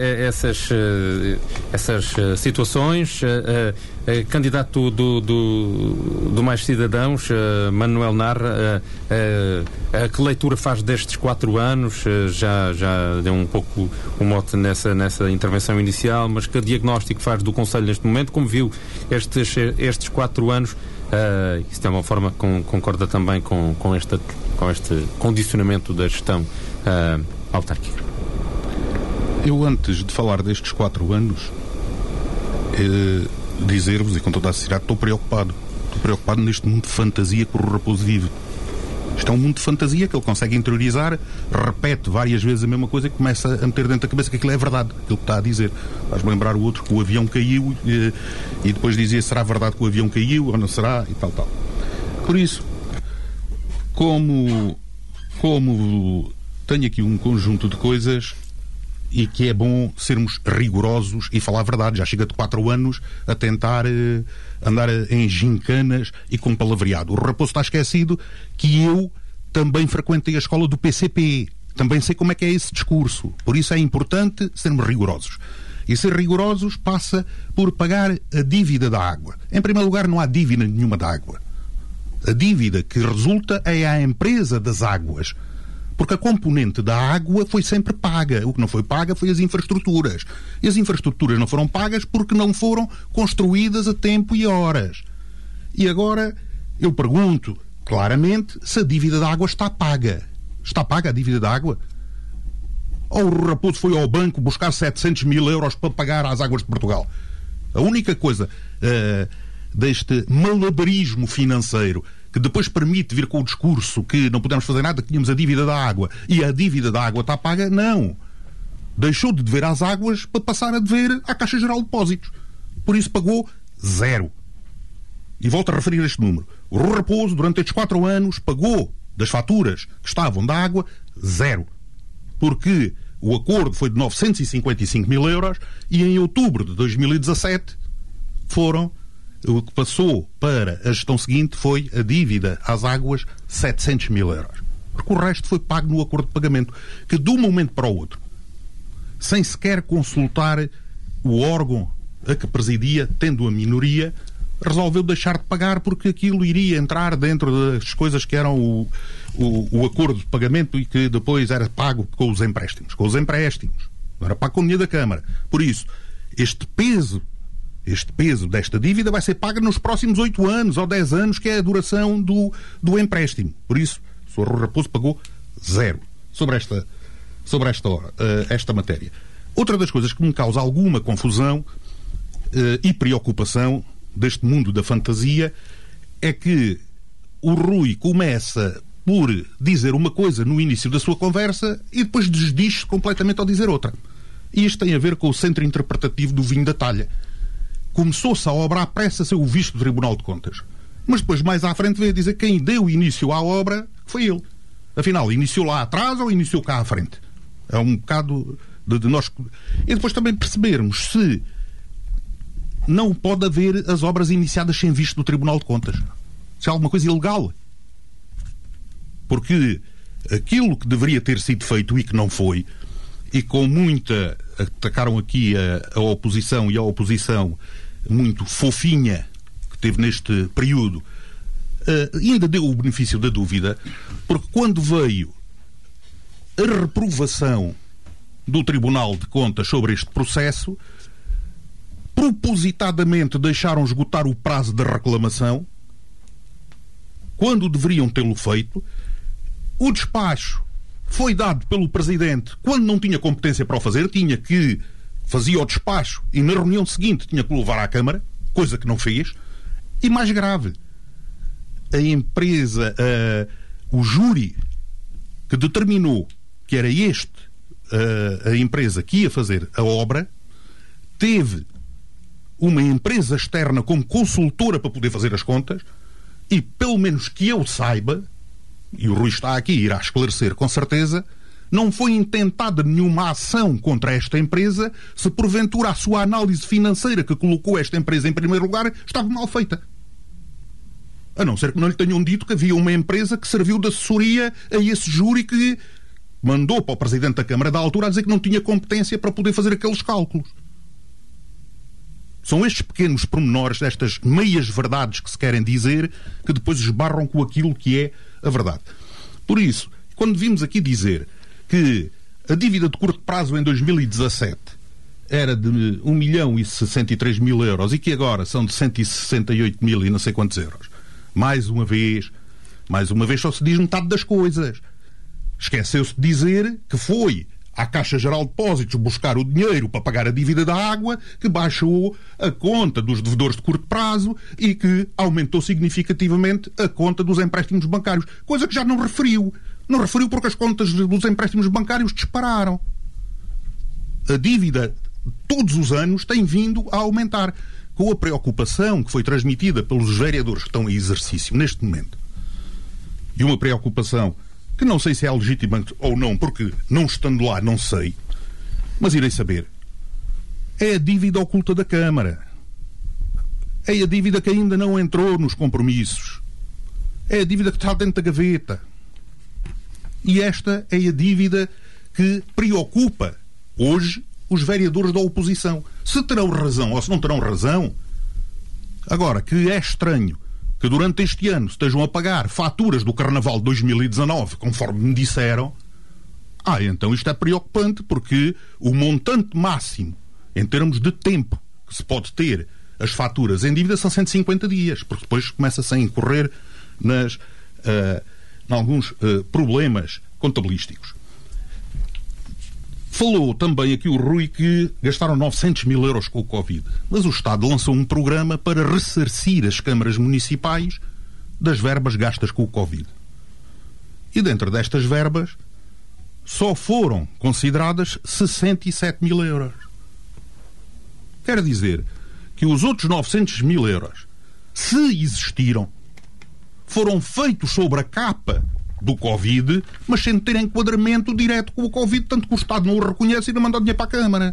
essas situações. Candidato do Mais Cidadãos, Manuel Narra, que leitura faz destes 4 anos? Já deu um pouco o mote nessa intervenção inicial, mas que diagnóstico faz do Conselho neste momento? Como viu estes 4 anos? Isso de alguma forma concorda também com este condicionamento da gestão autárquica? Eu, antes de falar destes 4 anos, dizer-vos, e com toda a sinceridade, estou preocupado neste mundo de fantasia que o Raposo vive. Isto é um mundo de fantasia que ele consegue interiorizar, repete várias vezes a mesma coisa e começa a meter dentro da cabeça que aquilo é verdade, aquilo que está a dizer. Vais-me lembrar o outro, que o avião caiu, e depois dizia: será verdade que o avião caiu ou não será, e tal. Por isso, como tenho aqui um conjunto de coisas e que é bom sermos rigorosos e falar a verdade. Já chega de 4 anos a tentar andar em gincanas e com palavreado. O Raposo está esquecido que eu também frequentei a escola do PCP. Também sei como é que é esse discurso. Por isso é importante sermos rigorosos. E ser rigorosos passa por pagar a dívida da água. Em primeiro lugar, não há dívida nenhuma da água. A dívida que resulta é à empresa das águas. Porque a componente da água foi sempre paga. O que não foi paga foi as infraestruturas. E as infraestruturas não foram pagas porque não foram construídas a tempo e a horas. E agora eu pergunto claramente se a dívida da água está paga. Está paga a dívida da água? Ou o Raposo foi ao banco buscar 700 mil euros para pagar às águas de Portugal? A única coisa deste malabarismo financeiro que depois permite vir com o discurso que não podemos fazer nada, que tínhamos a dívida da água e a dívida da água está paga, não. Deixou de dever às águas para passar a dever à Caixa Geral de Depósitos. Por isso pagou 0. E volto a referir este número. O Rui Raposo, durante estes 4 anos, pagou das faturas que estavam da água 0. Porque o acordo foi de 955 mil euros e em outubro de 2017 o que passou para a gestão seguinte foi a dívida às águas 700 mil euros. Porque o resto foi pago no acordo de pagamento, que de um momento para o outro, sem sequer consultar o órgão a que presidia, tendo a minoria, resolveu deixar de pagar porque aquilo iria entrar dentro das coisas que eram o acordo de pagamento e que depois era pago com os empréstimos. Não era pago com o dinheiro da Câmara. Por isso, este peso desta dívida vai ser pago nos próximos 8 anos ou 10 anos, que é a duração do empréstimo. Por isso, o Sr. Rui Raposo pagou 0 sobre esta matéria. Outra das coisas que me causa alguma confusão e preocupação deste mundo da fantasia é que o Rui começa por dizer uma coisa no início da sua conversa e depois desdiz-se completamente ao dizer outra. E isto tem a ver com o centro interpretativo do vinho da talha. Começou-se a obra à pressa a ser o visto do Tribunal de Contas. Mas depois, mais à frente, veio a dizer que quem deu início à obra foi ele. Afinal, iniciou lá atrás ou iniciou cá à frente? É um bocado de nós... E depois também percebermos se não pode haver as obras iniciadas sem visto do Tribunal de Contas. Se há alguma coisa ilegal. Porque aquilo que deveria ter sido feito e que não foi, e com muita... Atacaram aqui a oposição, e a oposição muito fofinha que teve neste período, ainda deu o benefício da dúvida, porque quando veio a reprovação do Tribunal de Contas sobre este processo, propositadamente deixaram esgotar o prazo de reclamação, quando deveriam tê-lo feito. O despacho foi dado pelo Presidente quando não tinha competência para o fazer, fazia o despacho e na reunião seguinte tinha que o levar à Câmara, coisa que não fez. E mais grave, a empresa, o júri que determinou que era a empresa que ia fazer a obra, teve uma empresa externa como consultora para poder fazer as contas e, pelo menos que eu saiba, e o Rui está aqui e irá esclarecer com certeza, não foi intentada nenhuma ação contra esta empresa se porventura a sua análise financeira que colocou esta empresa em primeiro lugar estava mal feita. A não ser que não lhe tenham dito que havia uma empresa que serviu de assessoria a esse júri que mandou para o Presidente da Câmara da altura a dizer que não tinha competência para poder fazer aqueles cálculos. São estes pequenos pormenores, estas meias verdades que se querem dizer, que depois esbarram com aquilo que é a verdade. Por isso, quando vimos aqui dizer que a dívida de curto prazo em 2017 era de 1.063.000 euros e que agora são de 168.000 e não sei quantos euros, mais uma vez só se diz metade das coisas. Esqueceu-se de dizer que foi à Caixa Geral de Depósitos buscar o dinheiro para pagar a dívida da água, que baixou a conta dos devedores de curto prazo e que aumentou significativamente a conta dos empréstimos bancários. Coisa que já não referiu. Não referiu porque as contas dos empréstimos bancários dispararam. A dívida, todos os anos, tem vindo a aumentar, com a preocupação que foi transmitida pelos vereadores que estão em exercício neste momento. E uma preocupação que não sei se é legítima ou não, porque não estando lá não sei, mas irei saber. É a dívida oculta da Câmara. É a dívida que ainda não entrou nos compromissos. É a dívida que está dentro da gaveta. E esta é a dívida que preocupa hoje os vereadores da oposição. Se terão razão ou se não terão razão. Agora, que é estranho que durante este ano estejam a pagar faturas do Carnaval de 2019, conforme me disseram, então isto é preocupante, porque o montante máximo, em termos de tempo, que se pode ter as faturas em dívida são 150 dias, porque depois começa-se a incorrer em alguns problemas contabilísticos. Falou também aqui o Rui que gastaram 900.000 euros com o Covid. Mas o Estado lançou um programa para ressarcir as câmaras municipais das verbas gastas com o Covid. E dentro destas verbas só foram consideradas 67.000 euros. Quer dizer que os outros 900.000 euros, se existiram, foram feitos sobre a capa do Covid, mas sem ter enquadramento direto com o Covid, tanto que o Estado não o reconhece e não manda o dinheiro para a Câmara.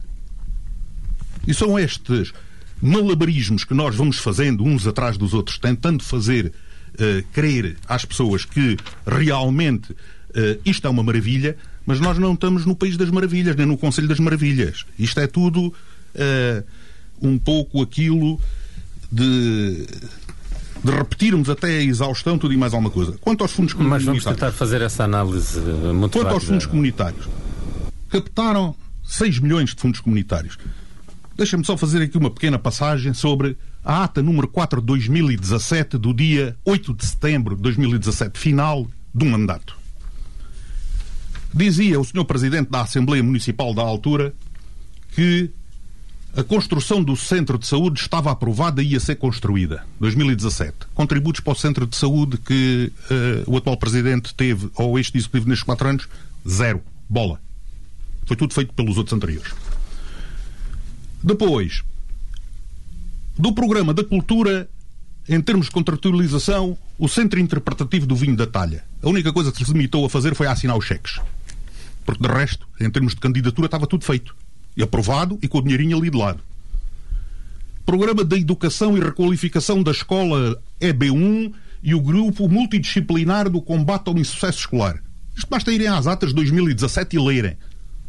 E são estes malabarismos que nós vamos fazendo uns atrás dos outros, tentando fazer crer às pessoas que realmente isto é uma maravilha, mas nós não estamos no País das Maravilhas, nem no Conselho das Maravilhas. Isto é tudo um pouco aquilo de repetirmos até a exaustão tudo e mais alguma coisa. Quanto aos fundos comunitários... Mas vamos tentar fazer essa análise muito Quanto rápida. Aos fundos comunitários, captaram 6 milhões de fundos comunitários. Deixa-me só fazer aqui uma pequena passagem sobre a ata número 4 de 2017, do dia 8 de setembro de 2017, final do mandato. Dizia o Sr. Presidente da Assembleia Municipal da altura que a construção do centro de saúde estava aprovada e ia ser construída. 2017. Contributos para o centro de saúde que o atual Presidente teve, ou este Executivo nestes 4 anos, 0. Bola. Foi tudo feito pelos outros anteriores. Depois, do programa da cultura, em termos de contratualização, o Centro Interpretativo do Vinho da Talha. A única coisa que se limitou a fazer foi a assinar os cheques. Porque de resto, em termos de candidatura, estava tudo feito. E aprovado e com o dinheirinho ali de lado. Programa da Educação e Requalificação da Escola EB1 e o Grupo Multidisciplinar do Combate ao Insucesso Escolar. Isto basta irem às atas de 2017 e lerem.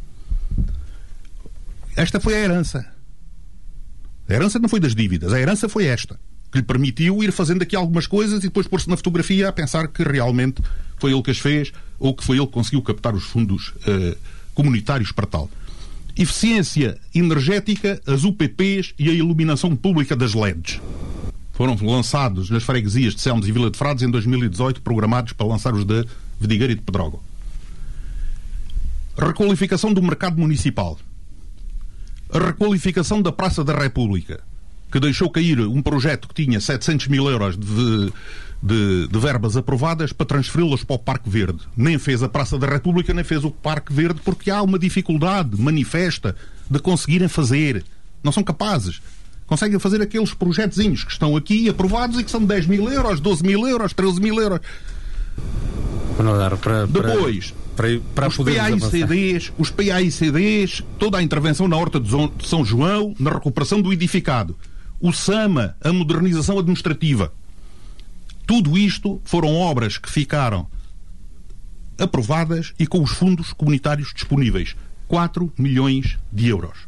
Esta foi a herança. A herança não foi das dívidas, a herança foi esta, que lhe permitiu ir fazendo aqui algumas coisas e depois pôr-se na fotografia a pensar que realmente foi ele que as fez ou que foi ele que conseguiu captar os fundos comunitários para tal. Eficiência energética, as UPPs e a iluminação pública das LEDs. Foram lançados nas freguesias de Selmes e Vila de Frades em 2018, programados para lançar os de Vidigueira e de Pedrógão. Requalificação do mercado municipal. A requalificação da Praça da República, que deixou cair um projeto que tinha 700.000 euros de verbas aprovadas para transferi-las para o Parque Verde. Nem fez a Praça da República, nem fez o Parque Verde, porque há uma dificuldade manifesta de conseguirem fazer. Não são capazes. Conseguem fazer aqueles projetozinhos que estão aqui aprovados e que são 10.000 euros, 12.000 euros, 13.000 euros. Depois, os PAICDs, toda a intervenção na Horta de São João, na recuperação do edificado. O SAMA, a modernização administrativa. Tudo isto foram obras que ficaram aprovadas e com os fundos comunitários disponíveis. 4 milhões de euros.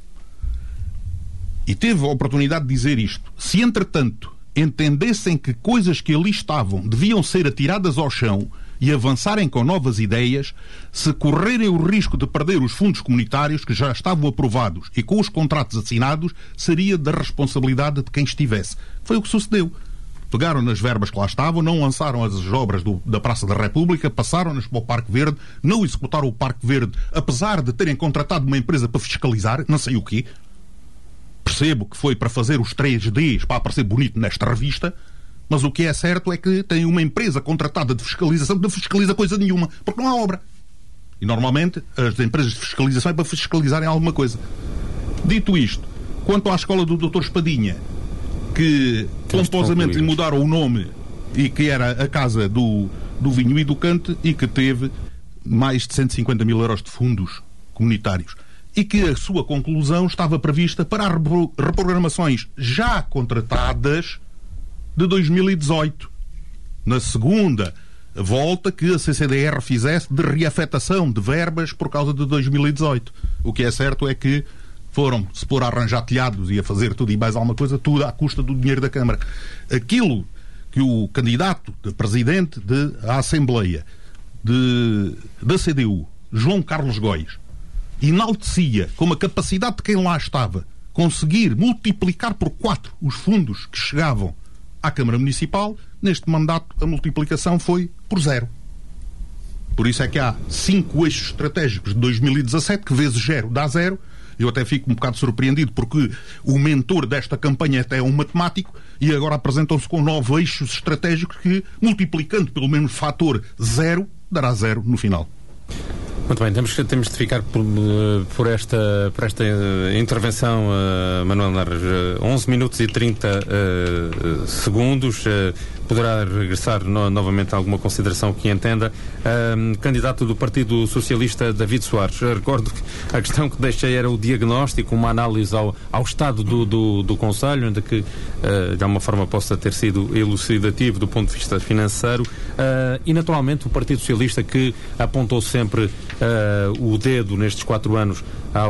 E teve a oportunidade de dizer isto. Se, entretanto, entendessem que coisas que ali estavam deviam ser atiradas ao chão e avançarem com novas ideias, se correrem o risco de perder os fundos comunitários que já estavam aprovados e com os contratos assinados, seria da responsabilidade de quem estivesse. Foi o que sucedeu. Pegaram nas verbas que lá estavam, não lançaram as obras da Praça da República, passaram-nas para o Parque Verde, não executaram o Parque Verde, apesar de terem contratado uma empresa para fiscalizar, não sei o quê. Percebo que foi para fazer os 3Ds, para aparecer bonito nesta revista, mas o que é certo é que tem uma empresa contratada de fiscalização que não fiscaliza coisa nenhuma, porque não há obra. E normalmente as empresas de fiscalização é para fiscalizarem alguma coisa. Dito isto, quanto à escola do Dr. Espadinha, que pomposamente lhe mudaram o nome e que era a Casa do Vinho e do Cante e que teve mais de 150 mil euros de fundos comunitários e que a sua conclusão estava prevista para as reprogramações já contratadas de 2018, na segunda volta que a CCDR fizesse de reafetação de verbas por causa de 2018. O que é certo é que foram-se pôr a arranjar telhados e a fazer tudo e mais alguma coisa, tudo à custa do dinheiro da Câmara. Aquilo que o candidato de presidente da Assembleia da CDU, João Carlos Góis, enaltecia como a capacidade de quem lá estava conseguir multiplicar por 4 os fundos que chegavam à Câmara Municipal, neste mandato a multiplicação foi por 0. Por isso é que há 5 eixos estratégicos de 2017 que vezes 0 dá 0. Eu até fico um bocado surpreendido porque o mentor desta campanha até é um matemático e agora apresentam-se com 9 eixos estratégicos que, multiplicando pelo menos fator 0, dará 0 no final. Muito bem, temos de ficar por esta intervenção, Manuel Narras. 11 minutos e 30 segundos. Poderá regressar novamente a alguma consideração que entenda. Candidato do Partido Socialista, David Soares. Recordo que a questão que deixei era o diagnóstico, uma análise ao estado do Conselho, ainda que de alguma forma possa ter sido elucidativo do ponto de vista financeiro. E naturalmente o Partido Socialista, que apontou sempre o dedo nestes 4 anos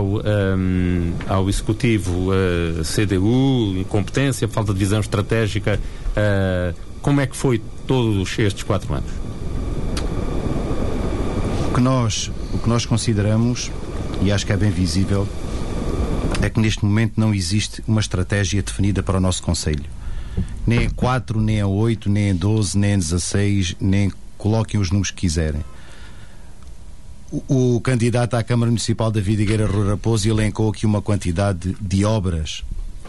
ao Executivo, CDU, incompetência, falta de visão estratégica. Como é que foi todos estes 4 anos? O que nós consideramos, e acho que é bem visível, é que neste momento não existe uma estratégia definida para o nosso Conselho. Nem a 4, nem a 8, nem a 12, nem a 16, nem coloquem os números que quiserem. O candidato à Câmara Municipal da Vidigueira, Rui Raposo, elencou aqui uma quantidade de obras.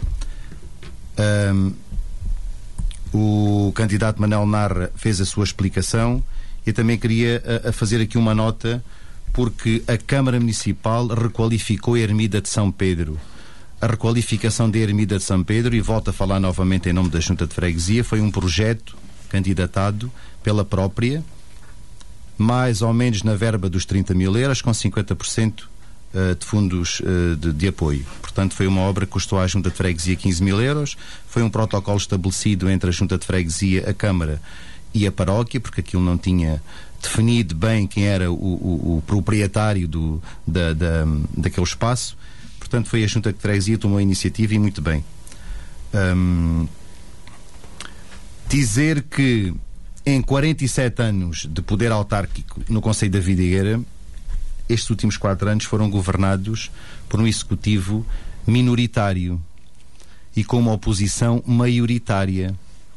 O candidato Manuel Narra fez a sua explicação. Eu também queria fazer aqui uma nota, porque a Câmara Municipal requalificou a Ermida de São Pedro. A requalificação da Ermida de São Pedro, e volto a falar novamente em nome da Junta de Freguesia, foi um projeto candidatado pela própria, mais ou menos na verba dos 30 mil euros, com 50% de fundos de apoio. Portanto, foi uma obra que custou à Junta de Freguesia 15 mil euros. Foi um protocolo estabelecido entre a Junta de Freguesia, a Câmara e a Paróquia, porque aquilo não tinha definido bem quem era o proprietário daquele espaço. Portanto, foi a Junta de Freguesia que tomou a iniciativa, e muito bem. Dizer que em 47 anos de poder autárquico no Concelho da Vidigueira, estes últimos 4 anos foram governados por um executivo minoritário e com uma oposição maioritária.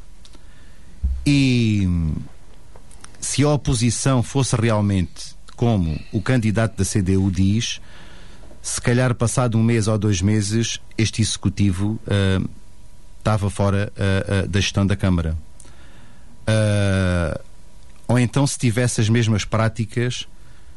E se a oposição fosse realmente como o candidato da CDU diz, se calhar passado 1 mês ou 2 meses este executivo estava fora da gestão da Câmara. Ou então, se tivesse as mesmas práticas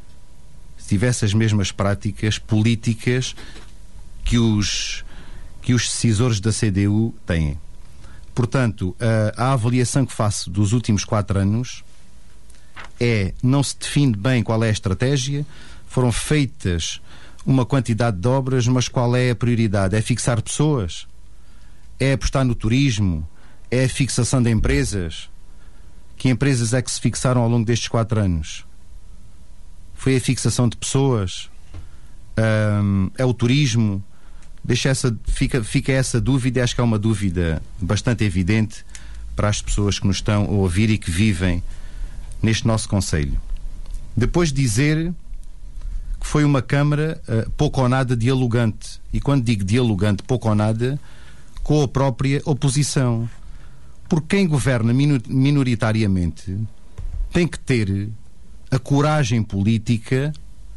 políticas que os decisores da CDU têm. Portanto, a avaliação que faço dos últimos 4 anos é: não se define bem qual é a estratégia, foram feitas uma quantidade de obras, mas qual é a prioridade? É fixar pessoas? É apostar no turismo? É a fixação de empresas? Que empresas é que se fixaram ao longo destes 4 anos? Foi a fixação de pessoas? É o turismo? Fica essa dúvida, e acho que é uma dúvida bastante evidente para as pessoas que nos estão a ouvir e que vivem neste nosso concelho. Depois dizer que foi uma Câmara pouco ou nada dialogante, e quando digo dialogante, pouco ou nada, com a própria oposição, porque quem governa minoritariamente tem que ter a coragem política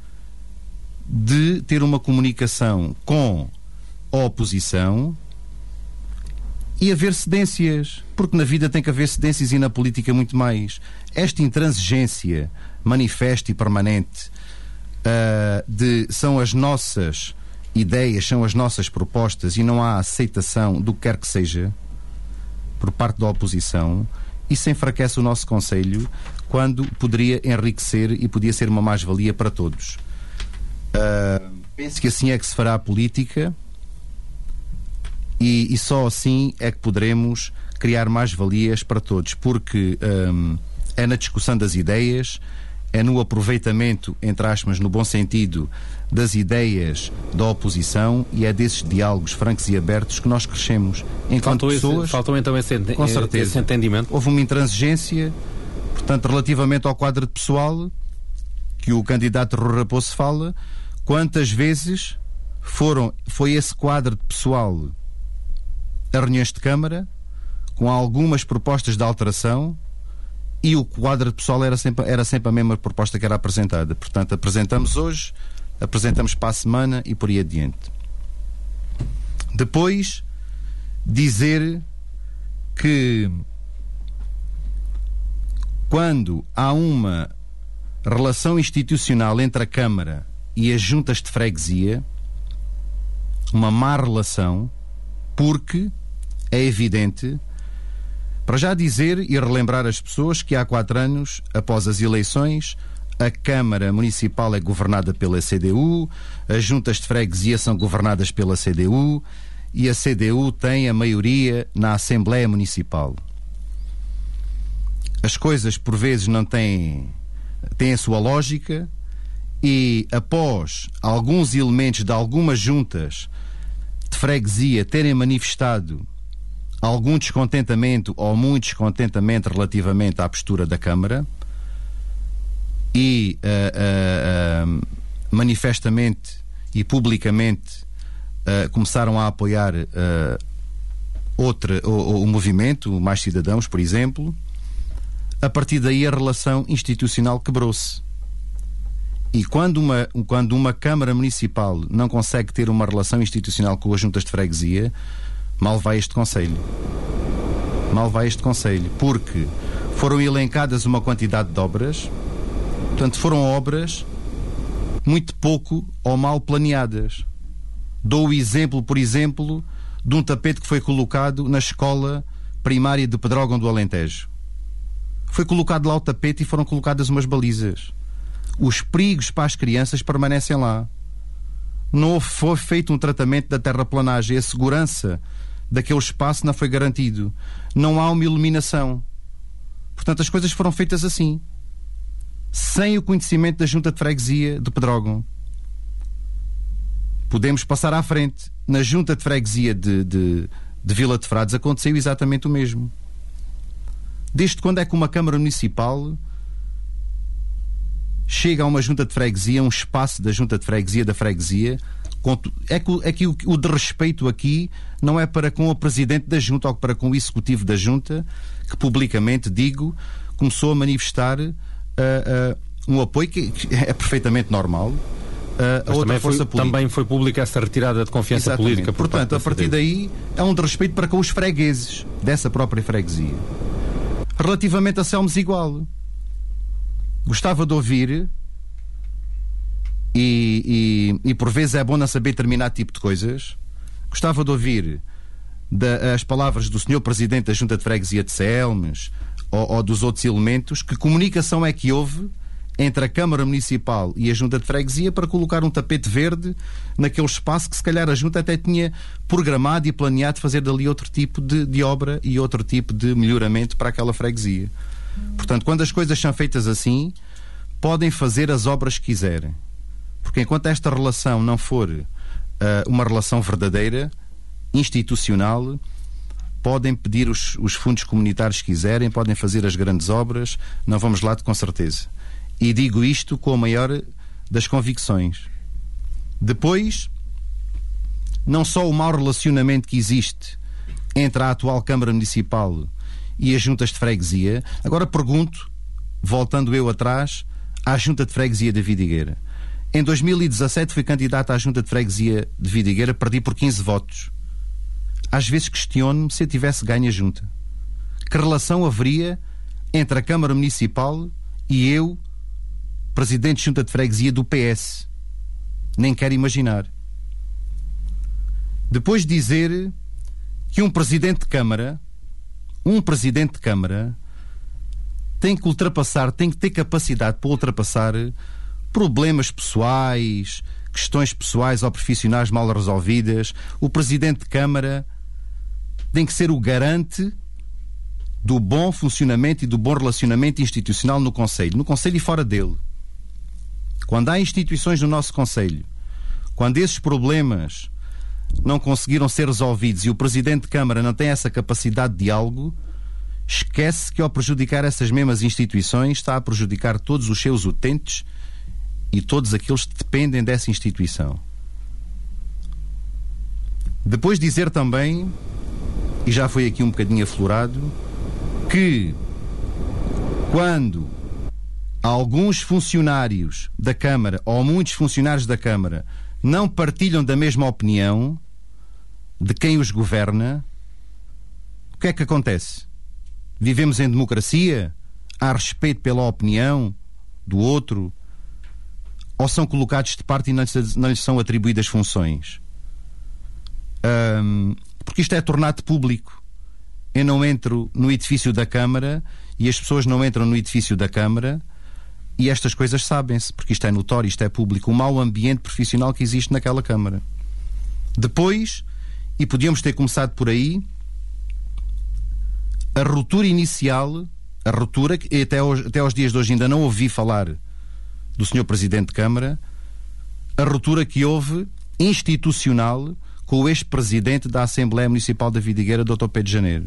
de ter uma comunicação com a oposição e haver cedências, porque na vida tem que haver cedências e na política muito mais. Esta intransigência manifesta e permanente são as nossas ideias, são as nossas propostas e não há aceitação do que quer que seja por parte da oposição, isso enfraquece o nosso concelho quando poderia enriquecer e podia ser uma mais-valia para todos. Penso que assim é que se fará a política e só assim é que poderemos criar mais-valias para todos, porque é na discussão das ideias, é no aproveitamento, entre aspas, no bom sentido, das ideias da oposição, e é desses diálogos francos e abertos que nós crescemos enquanto pessoas. Faltou então com certeza, esse entendimento. Houve uma intransigência, portanto, relativamente ao quadro de pessoal que o candidato Rui Raposo fala, quantas vezes foi esse quadro de pessoal a reuniões de Câmara com algumas propostas de alteração, e o quadro de pessoal era sempre a mesma proposta que era apresentada. Portanto, apresentamos hoje, apresentamos para a semana e por aí adiante. Depois, dizer que quando há uma relação institucional entre a Câmara e as juntas de freguesia, uma má relação, porque é evidente, para já dizer e relembrar as pessoas que há 4 anos, após as eleições, a Câmara Municipal é governada pela CDU, as juntas de freguesia são governadas pela CDU e a CDU tem a maioria na Assembleia Municipal. As coisas, por vezes, não têm a sua lógica, e após alguns elementos de algumas juntas de freguesia terem manifestado algum descontentamento ou muito descontentamento relativamente à postura da Câmara e manifestamente e publicamente começaram a apoiar o movimento Mais Cidadãos, por exemplo, a partir daí a relação institucional quebrou-se. E quando uma Câmara Municipal não consegue ter uma relação institucional com as juntas de freguesia, mal vai este concelho. Mal vai este concelho, porque foram elencadas uma quantidade de obras, portanto foram obras muito pouco ou mal planeadas. Dou o exemplo, por exemplo, de um tapete que foi colocado na escola primária de Pedrógão do Alentejo. Foi colocado lá o tapete e foram colocadas umas balizas. Os perigos para as crianças permanecem lá. Não foi feito um tratamento da terraplanagem, a segurança daquele espaço não foi garantido. Não há uma iluminação. Portanto, as coisas foram feitas assim, sem o conhecimento da Junta de Freguesia de Pedrógão. Podemos passar à frente. Na Junta de Freguesia de Vila de Frades aconteceu exatamente o mesmo. Desde quando é que uma Câmara Municipal chega a uma Junta de Freguesia, um espaço da Junta de Freguesia da Freguesia? É que o de respeito aqui não é para com o Presidente da Junta ou para com o Executivo da Junta, que publicamente, digo, começou a manifestar um apoio que é perfeitamente normal a outra força política. Também foi pública essa retirada de confiança Exatamente. política. Portanto, a partir daí é um desrespeito para com os fregueses dessa própria freguesia. Relativamente a Selmes, igual. Gostava de ouvir, e por vezes é bom não saber determinado tipo de coisas, gostava de ouvir as palavras do Sr. Presidente da Junta de Freguesia de Selmes ou dos outros elementos, que comunicação é que houve entre a Câmara Municipal e a Junta de Freguesia para colocar um tapete verde naquele espaço que se calhar a Junta até tinha programado e planeado fazer dali outro tipo de obra e outro tipo de melhoramento para aquela freguesia. Portanto, quando as coisas são feitas assim, podem fazer as obras que quiserem. Porque enquanto esta relação não for uma relação verdadeira, institucional, podem pedir os fundos comunitários que quiserem, podem fazer as grandes obras, não vamos lá com certeza. E digo isto com a maior das convicções. Depois, não só o mau relacionamento que existe entre a atual Câmara Municipal e as juntas de freguesia, agora pergunto, voltando eu atrás, à Junta de Freguesia de Vidigueira. Em 2017 fui candidato à Junta de Freguesia de Vidigueira, perdi por 15 votos. Às vezes questiono-me se eu tivesse ganho a junta. Que relação haveria entre a Câmara Municipal e eu, Presidente de Junta de Freguesia do PS? Nem quero imaginar. Depois dizer que um Presidente de Câmara tem que ultrapassar, tem que ter capacidade para ultrapassar problemas pessoais, questões pessoais ou profissionais mal resolvidas. O Presidente de Câmara tem que ser o garante do bom funcionamento e do bom relacionamento institucional no Conselho e fora dele. Quando há instituições no nosso Conselho, quando esses problemas não conseguiram ser resolvidos e o Presidente de Câmara não tem essa capacidade de diálogo, esquece que ao prejudicar essas mesmas instituições está a prejudicar todos os seus utentes e todos aqueles que dependem dessa instituição. Depois dizer também, e já foi aqui um bocadinho aflorado, que quando alguns funcionários da Câmara ou muitos funcionários da Câmara não partilham da mesma opinião de quem os governa, o que é que acontece? Vivemos em democracia? Há respeito pela opinião do outro? Ou são colocados de parte e não lhes são atribuídas funções? Porque isto é tornado público. Eu não entro no edifício da Câmara e as pessoas não entram no edifício da Câmara e estas coisas sabem-se, porque isto é notório, isto é público, o mau ambiente profissional que existe naquela Câmara. Depois, e podíamos ter começado por aí, a ruptura inicial, a ruptura que até aos dias de hoje ainda não ouvi falar do Sr. Presidente de Câmara, a ruptura que houve institucional com o ex-presidente da Assembleia Municipal da Vidigueira, Dr. Pedro Janeiro.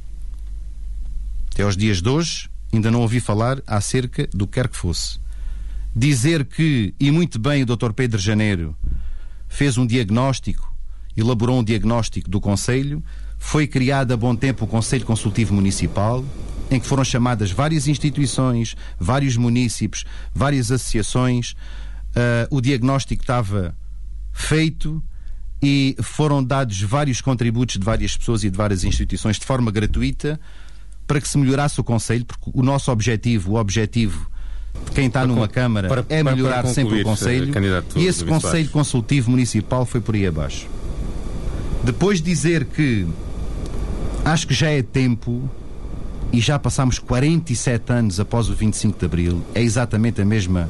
Até aos dias de hoje ainda não ouvi falar acerca do que quer que fosse. Dizer que, e muito bem, o Dr. Pedro Janeiro fez um diagnóstico, elaborou um diagnóstico do Conselho, foi criado a bom tempo o Conselho Consultivo Municipal, em que foram chamadas várias instituições, vários munícipes, várias associações. O diagnóstico estava feito e foram dados vários contributos de várias pessoas e de várias instituições de forma gratuita para que se melhorasse o Conselho, porque o nosso objetivo, o objetivo de quem está numa Câmara é melhorar sempre o Conselho, e esse Conselho Consultivo Municipal foi por aí abaixo. Depois dizer que acho que já é tempo, e já passámos 47 anos após o 25 de Abril, é exatamente a minha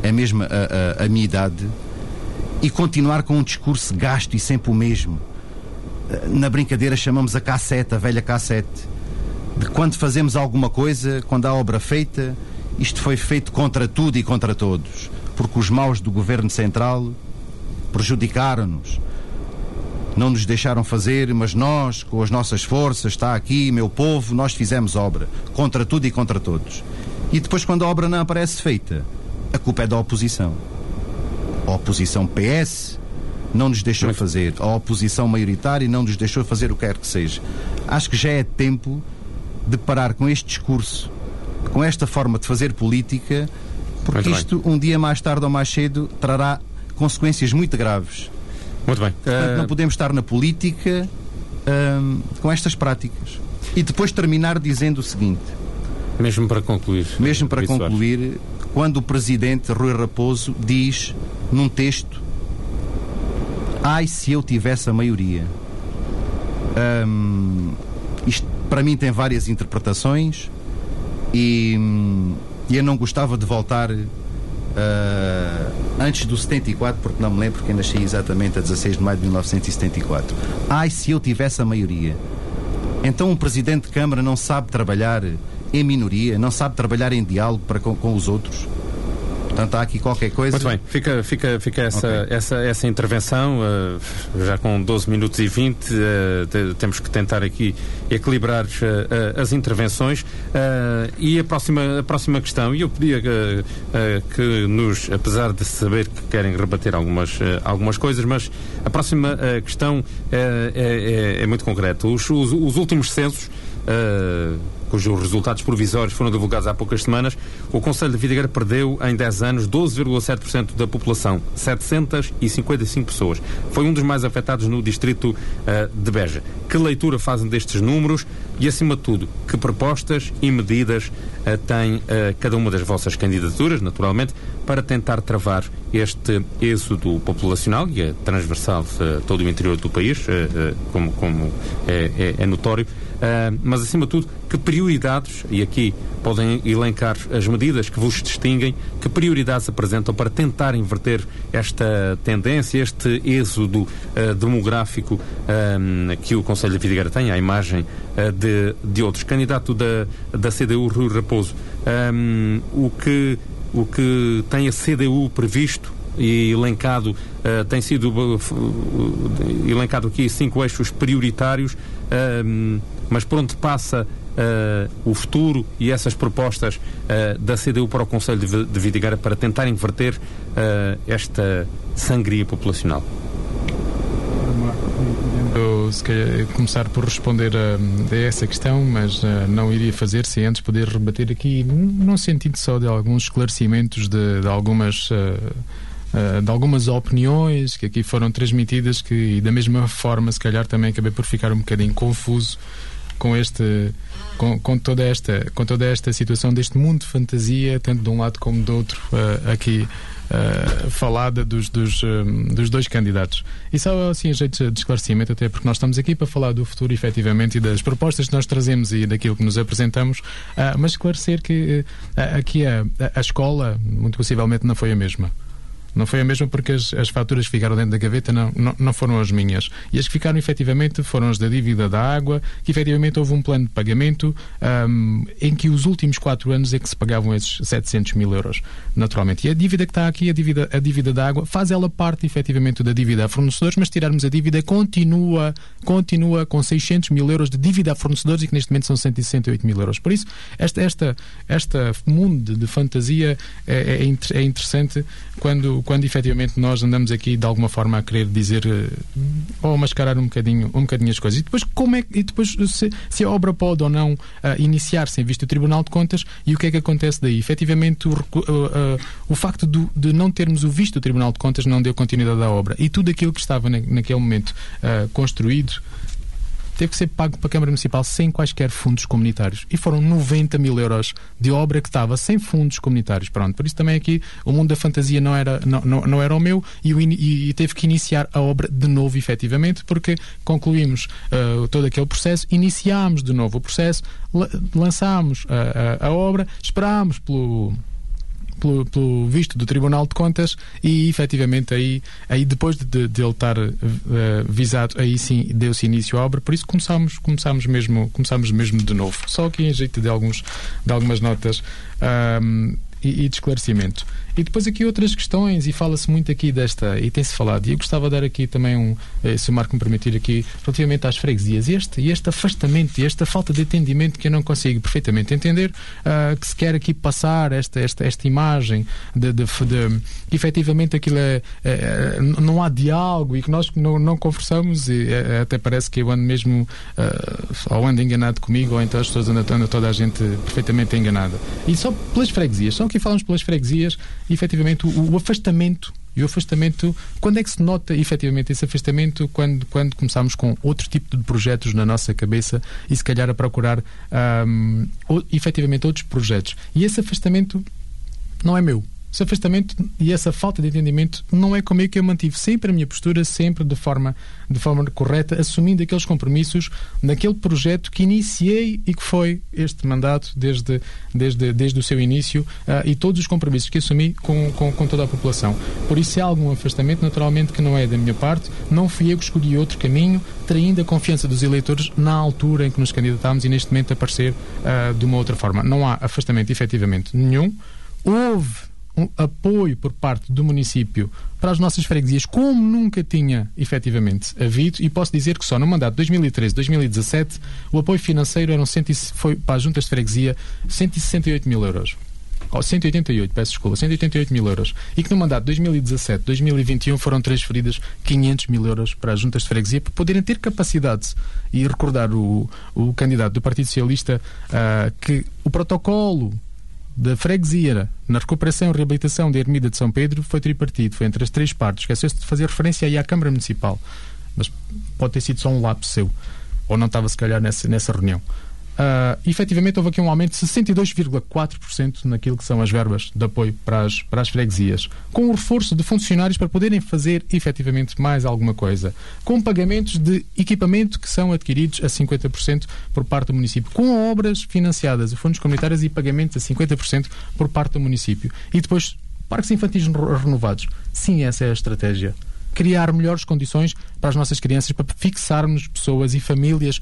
idade, e continuar com um discurso gasto e sempre o mesmo. Na brincadeira chamamos a cassete, a velha cassete, de quando fazemos alguma coisa, quando há obra feita, isto foi feito contra tudo e contra todos, porque os maus do Governo Central prejudicaram-nos, não nos deixaram fazer, mas nós, com as nossas forças, está aqui, meu povo, nós fizemos obra, contra tudo e contra todos. E depois, quando a obra não aparece feita, a culpa é da oposição. A oposição PS não nos deixou fazer, a oposição maioritária não nos deixou fazer o que quer que seja. Acho que já é tempo de parar com este discurso, com esta forma de fazer política, porque isto, um dia mais tarde ou mais cedo, trará consequências muito graves. Muito bem. Portanto, não podemos estar na política com estas práticas. E depois terminar dizendo o seguinte. Mesmo para concluir, quando o Presidente Rui Raposo diz num texto: ai, se eu tivesse a maioria. Isto para mim tem várias interpretações e eu não gostava de voltar antes do 74, porque não me lembro, porque eu nasci exatamente a 16 de maio de 1974. Ai, se eu tivesse a maioria. Então um Presidente de Câmara não sabe trabalhar em minoria, não sabe trabalhar em diálogo com os outros. Portanto, há aqui qualquer coisa... Muito bem, fica essa intervenção, já com 12 minutos e 20, temos que tentar aqui equilibrar as intervenções, e a próxima questão, e eu pedia que nos, apesar de saber que querem rebater algumas coisas, mas a próxima questão é muito concreta. Os últimos censos, cujos resultados provisórios foram divulgados há poucas semanas, o Concelho de Vidigueira perdeu em 10 anos 12,7% da população, 755 pessoas. Foi um dos mais afetados no distrito de Beja. Que leitura fazem destes números e, acima de tudo, que propostas e medidas tem cada uma das vossas candidaturas, naturalmente, para tentar travar este êxodo populacional, e é transversal a todo o interior do país, como é notório, mas, acima de tudo, que prioridades, e aqui podem elencar as medidas que vos distinguem, que prioridades apresentam para tentar inverter esta tendência, este êxodo demográfico que o Concelho de Vidigueira tem, à imagem de outros. Candidato da CDU, Rui Raposo, o que tem a CDU previsto e elencado, tem sido elencado aqui 5 eixos prioritários, mas por onde passa o futuro e essas propostas da CDU para o Concelho de Vidigueira para tentar inverter esta sangria populacional? Eu, se calhar, começar por responder a essa questão, mas não iria fazer sem antes poder rebater aqui, num sentido só de alguns esclarecimentos de algumas opiniões que aqui foram transmitidas, e da mesma forma, se calhar, também acabei por ficar um bocadinho confuso com toda esta situação deste mundo de fantasia, tanto de um lado como do outro, aqui falada dos dois candidatos. E só assim a jeito de esclarecimento, até porque nós estamos aqui para falar do futuro, efetivamente, e das propostas que nós trazemos e daquilo que nos apresentamos, mas esclarecer que aqui a escola, muito possivelmente, não foi a mesma. Não foi a mesma, porque as faturas que ficaram dentro da gaveta não foram as minhas. E as que ficaram, efetivamente, foram as da dívida da água, que efetivamente houve um plano de pagamento em que os últimos 4 anos é que se pagavam esses 700 mil euros, naturalmente. E a dívida que está aqui, a dívida da água, faz ela parte, efetivamente, da dívida a fornecedores, mas se tirarmos a dívida, continua com 600 mil euros de dívida a fornecedores, e que neste momento são 168 mil euros. Por isso, este mundo de fantasia é interessante quando efetivamente nós andamos aqui de alguma forma a querer dizer ou mascarar um bocadinho as coisas. E depois, se a obra pode ou não iniciar-se em vista do Tribunal de Contas, e o que é que acontece daí? Efetivamente, o facto de não termos o visto do Tribunal de Contas não deu continuidade à obra, e tudo aquilo que estava naquele momento construído teve que ser pago para a Câmara Municipal sem quaisquer fundos comunitários. E foram 90 mil euros de obra que estava sem fundos comunitários. Pronto, por isso também aqui o mundo da fantasia não era o meu, e teve que iniciar a obra de novo, efetivamente, porque concluímos todo aquele processo, iniciámos de novo o processo, lançámos a obra, esperámos pelo visto do Tribunal de Contas, e efetivamente aí depois de ele estar visado, aí sim deu-se início à obra. Por isso começámos mesmo de novo. Só aqui em jeito de algumas notas e de esclarecimento. E depois aqui outras questões, e fala-se muito aqui e tem-se falado, e eu gostava de dar aqui também se o Marco me permitir aqui, relativamente às freguesias, este afastamento e esta falta de entendimento que eu não consigo perfeitamente entender, que se quer aqui passar esta imagem de que efetivamente aquilo não há diálogo, e que nós não conversamos, e até parece que eu ando mesmo ou ando enganado comigo, ou então as pessoas andam toda a gente perfeitamente enganada. E só pelas freguesias, só aqui falamos pelas freguesias, e efetivamente o afastamento. E o afastamento, quando é que se nota efetivamente esse afastamento? Quando começamos com outro tipo de projetos na nossa cabeça, e se calhar a procurar efetivamente outros projetos. E esse afastamento não é meu. esse afastamento e essa falta de entendimento não é comigo que eu mantive sempre a minha postura, sempre de forma correta, assumindo aqueles compromissos naquele projeto que iniciei e que foi este mandato desde o seu início, e todos os compromissos que assumi com toda a população. Por isso, se há algum afastamento, naturalmente que não é da minha parte, não fui eu que escolhi outro caminho, traindo a confiança dos eleitores na altura em que nos candidatámos e neste momento aparecer de uma outra forma. Não há afastamento efetivamente nenhum. Houve um apoio por parte do município para as nossas freguesias como nunca tinha efetivamente havido, e posso dizer que só no mandato 2013-2017 o apoio financeiro foi para as juntas de freguesia 168 mil euros. 188, peço desculpa, 188 mil euros. E que no mandato 2017-2021 foram transferidas 500 mil euros para as juntas de freguesia para poderem ter capacidade. E recordar o candidato do Partido Socialista que o protocolo da freguesia na recuperação e reabilitação da Ermida de São Pedro foi tripartido, foi entre as três partes. Esqueceu-se de fazer referência aí à Câmara Municipal, mas pode ter sido só um lapso seu, ou não estava se calhar nessa reunião. Efetivamente houve aqui um aumento de 62,4% naquilo que são as verbas de apoio para as freguesias, com o reforço de funcionários para poderem fazer efetivamente mais alguma coisa, com pagamentos de equipamento que são adquiridos a 50% por parte do município, com obras financiadas a fundos comunitários e pagamentos a 50% por parte do município. E depois, parques infantis renovados. Sim, essa é a estratégia. Criar melhores condições para as nossas crianças, para fixarmos pessoas e famílias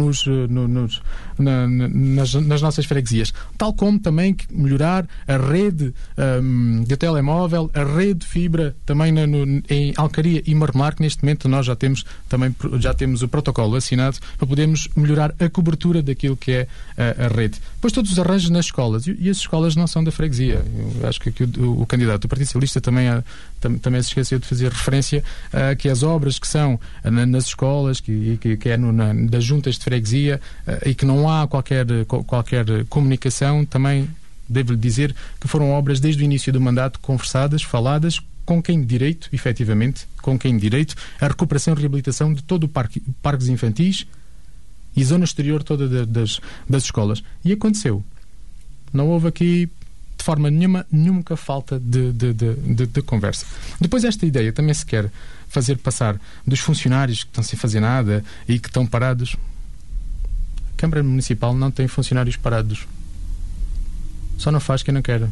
nas nossas freguesias. Tal como também melhorar a rede de telemóvel, a rede de fibra também em Alcaria e Marmar, que neste momento nós já temos o protocolo assinado para podermos melhorar a cobertura daquilo que é a rede. Depois todos os arranjos nas escolas, e as escolas não são da freguesia. Eu acho que aqui o candidato do Partido Socialista também se esqueceu de fazer referência que as obras que são nas escolas, que é das juntas de freguesia, e que não há qualquer comunicação, também devo-lhe dizer que foram obras desde o início do mandato conversadas, faladas, com quem de direito, efetivamente, a recuperação e reabilitação de todo o parques infantis e zona exterior toda das escolas. E aconteceu. Não houve aqui de forma nenhuma falta de conversa. Depois esta ideia também se quer fazer passar dos funcionários que estão sem fazer nada e que estão parados. A Câmara Municipal não tem funcionários parados. Só não faz quem não quer.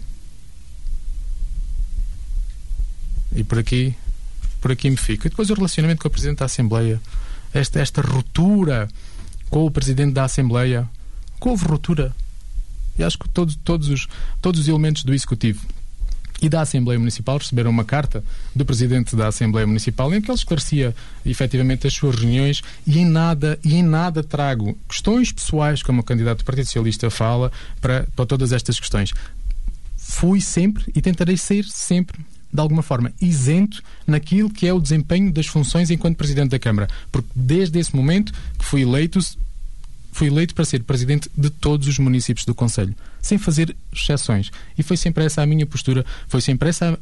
E por aqui me fico. E depois o relacionamento com o Presidente da Assembleia, esta ruptura com o Presidente da Assembleia, que houve ruptura. E acho que todos os elementos do Executivo e da Assembleia Municipal receberam uma carta do Presidente da Assembleia Municipal em que ele esclarecia efetivamente as suas reuniões, e em nada trago questões pessoais, como o candidato do Partido Socialista fala, para todas estas questões. Fui sempre e tentarei ser sempre, de alguma forma, isento naquilo que é o desempenho das funções enquanto Presidente da Câmara, porque desde esse momento que fui eleito para ser Presidente de todos os municípios do Concelho, sem fazer exceções. E foi sempre essa a minha postura, foi sempre essa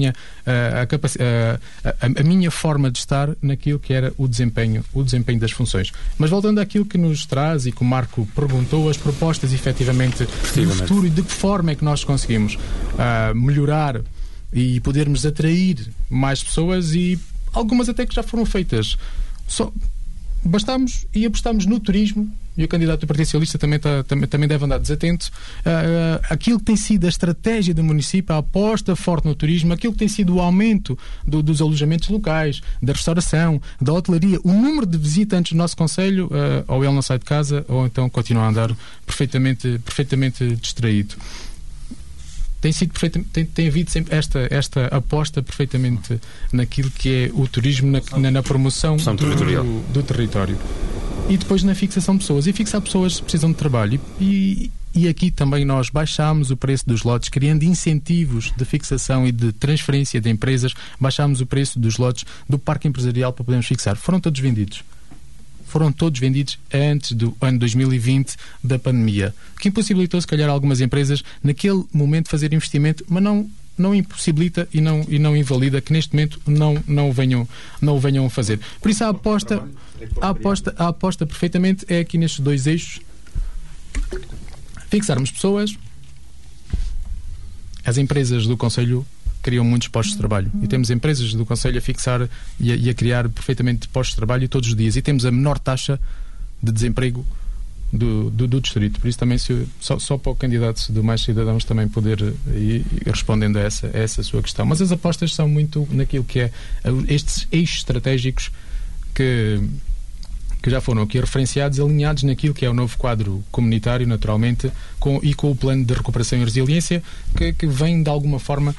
a minha forma de estar naquilo que era o desempenho das funções. Mas voltando àquilo que nos traz e que o Marco perguntou, as propostas efetivamente do futuro e de que forma é que nós conseguimos melhorar e podermos atrair mais pessoas, e algumas até que já foram feitas. Bastamos e apostamos no turismo, e o candidato do Partido Socialista também deve andar desatento. Aquilo que tem sido a estratégia do município, a aposta forte no turismo, aquilo que tem sido o aumento dos alojamentos locais, da restauração, da hotelaria, o número de visitantes do nosso concelho, ou ele não sai de casa, ou então continua a andar perfeitamente distraído. Tem havido sempre esta aposta perfeitamente naquilo que é o turismo, na promoção do território. E depois na fixação de pessoas. E fixar pessoas precisam de trabalho. E aqui também nós baixámos o preço dos lotes, criando incentivos de fixação e de transferência de empresas. Baixámos o preço dos lotes do parque empresarial para podermos fixar. Foram todos vendidos antes do ano 2020 da pandemia, que impossibilitou se calhar algumas empresas naquele momento fazer investimento, mas não impossibilita e não invalida que neste momento não o venham a fazer. Por isso a aposta perfeitamente é aqui nestes dois eixos: fixarmos pessoas, as empresas do Conselho criam muitos postos de trabalho e temos empresas do Conselho a fixar e a criar perfeitamente postos de trabalho todos os dias, e temos a menor taxa de desemprego do distrito. Por isso também, só para o candidato do Mais Cidadãos também poder ir respondendo a essa sua questão. Mas as apostas são muito naquilo que é estes eixos estratégicos que já foram aqui referenciados, alinhados naquilo que é o novo quadro comunitário, naturalmente, com o plano de recuperação e resiliência, que vem de alguma forma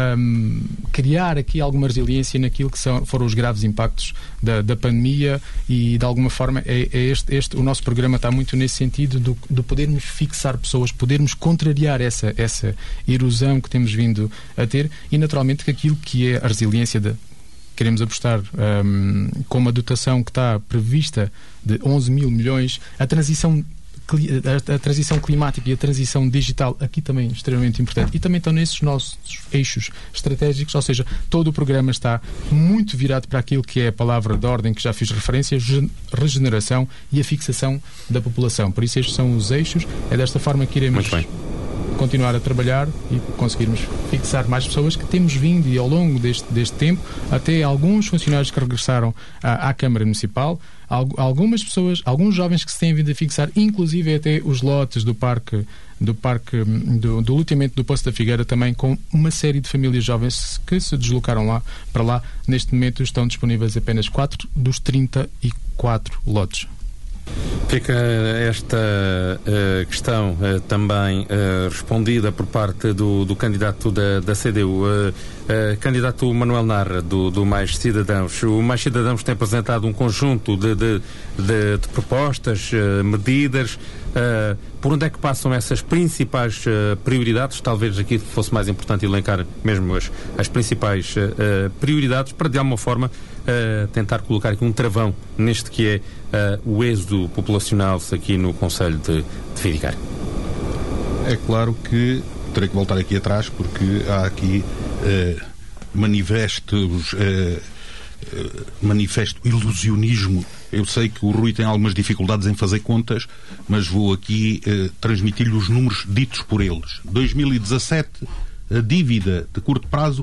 criar aqui alguma resiliência naquilo que foram os graves impactos da pandemia, e de alguma forma o nosso programa está muito nesse sentido de podermos fixar pessoas, podermos contrariar essa erosão que temos vindo a ter, e naturalmente que aquilo que é a resiliência queremos apostar com uma dotação que está prevista de 11 mil milhões, a transição climática e a transição digital, aqui também extremamente importante, e também estão nesses nossos eixos estratégicos, ou seja, todo o programa está muito virado para aquilo que é a palavra de ordem que já fiz referência, regeneração e a fixação da população. Por isso estes são os eixos, é desta forma que iremos continuar a trabalhar e conseguirmos fixar mais pessoas, que temos vindo, e ao longo deste tempo, até alguns funcionários que regressaram à Câmara Municipal, algumas pessoas, alguns jovens que se têm vindo a fixar, inclusive até os lotes do loteamento do Poço da Figueira, também com uma série de famílias jovens que se deslocaram para lá. Neste momento estão disponíveis apenas 4 dos 34 lotes. Fica esta questão também respondida por parte do candidato da CDU, candidato Manuel Narra, do Mais Cidadãos. O Mais Cidadãos tem apresentado um conjunto de propostas, medidas. Por onde é que passam essas principais prioridades? Talvez aqui fosse mais importante elencar mesmo as principais prioridades, para de alguma forma tentar colocar aqui um travão neste que é o êxodo populacional aqui no Concelho de Vidigueira. É claro que terei que voltar aqui atrás, porque há aqui manifesto ilusionismo. Eu sei que o Rui tem algumas dificuldades em fazer contas, mas vou aqui transmitir-lhe os números ditos por eles. 2017, a dívida de curto prazo,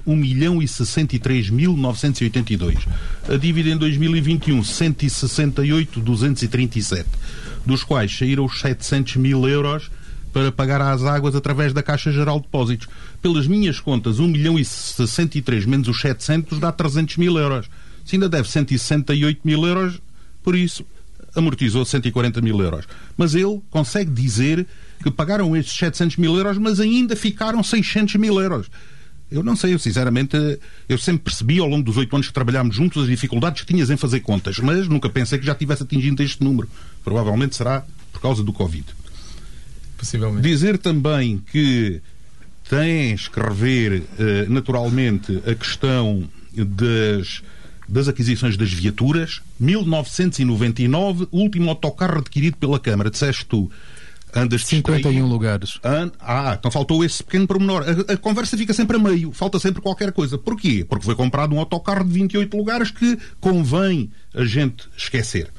1.063.982. A dívida em 2021, 168.237, dos quais saíram os 700 mil euros para pagar às águas através da Caixa Geral de Depósitos. Pelas minhas contas, 1.063 menos os 700 dá 300 mil euros. Se ainda deve 168 mil euros, por isso amortizou 140 mil euros. Mas ele consegue dizer que pagaram estes 700 mil euros, mas ainda ficaram 600 mil euros. Eu não sei, eu sempre percebi ao longo dos 8 anos que trabalhámos juntos as dificuldades que tinhas em fazer contas, mas nunca pensei que já tivesse atingido este número. Provavelmente será por causa do Covid. Possivelmente. Dizer também que tens que rever naturalmente a questão das aquisições das viaturas. 1999, o último autocarro adquirido pela Câmara. Disseste tu, andas de 51 lugares. Então faltou esse pequeno pormenor. A conversa fica sempre a meio, falta sempre qualquer coisa. Porquê? Porque foi comprado um autocarro de 28 lugares que convém a gente esquecer.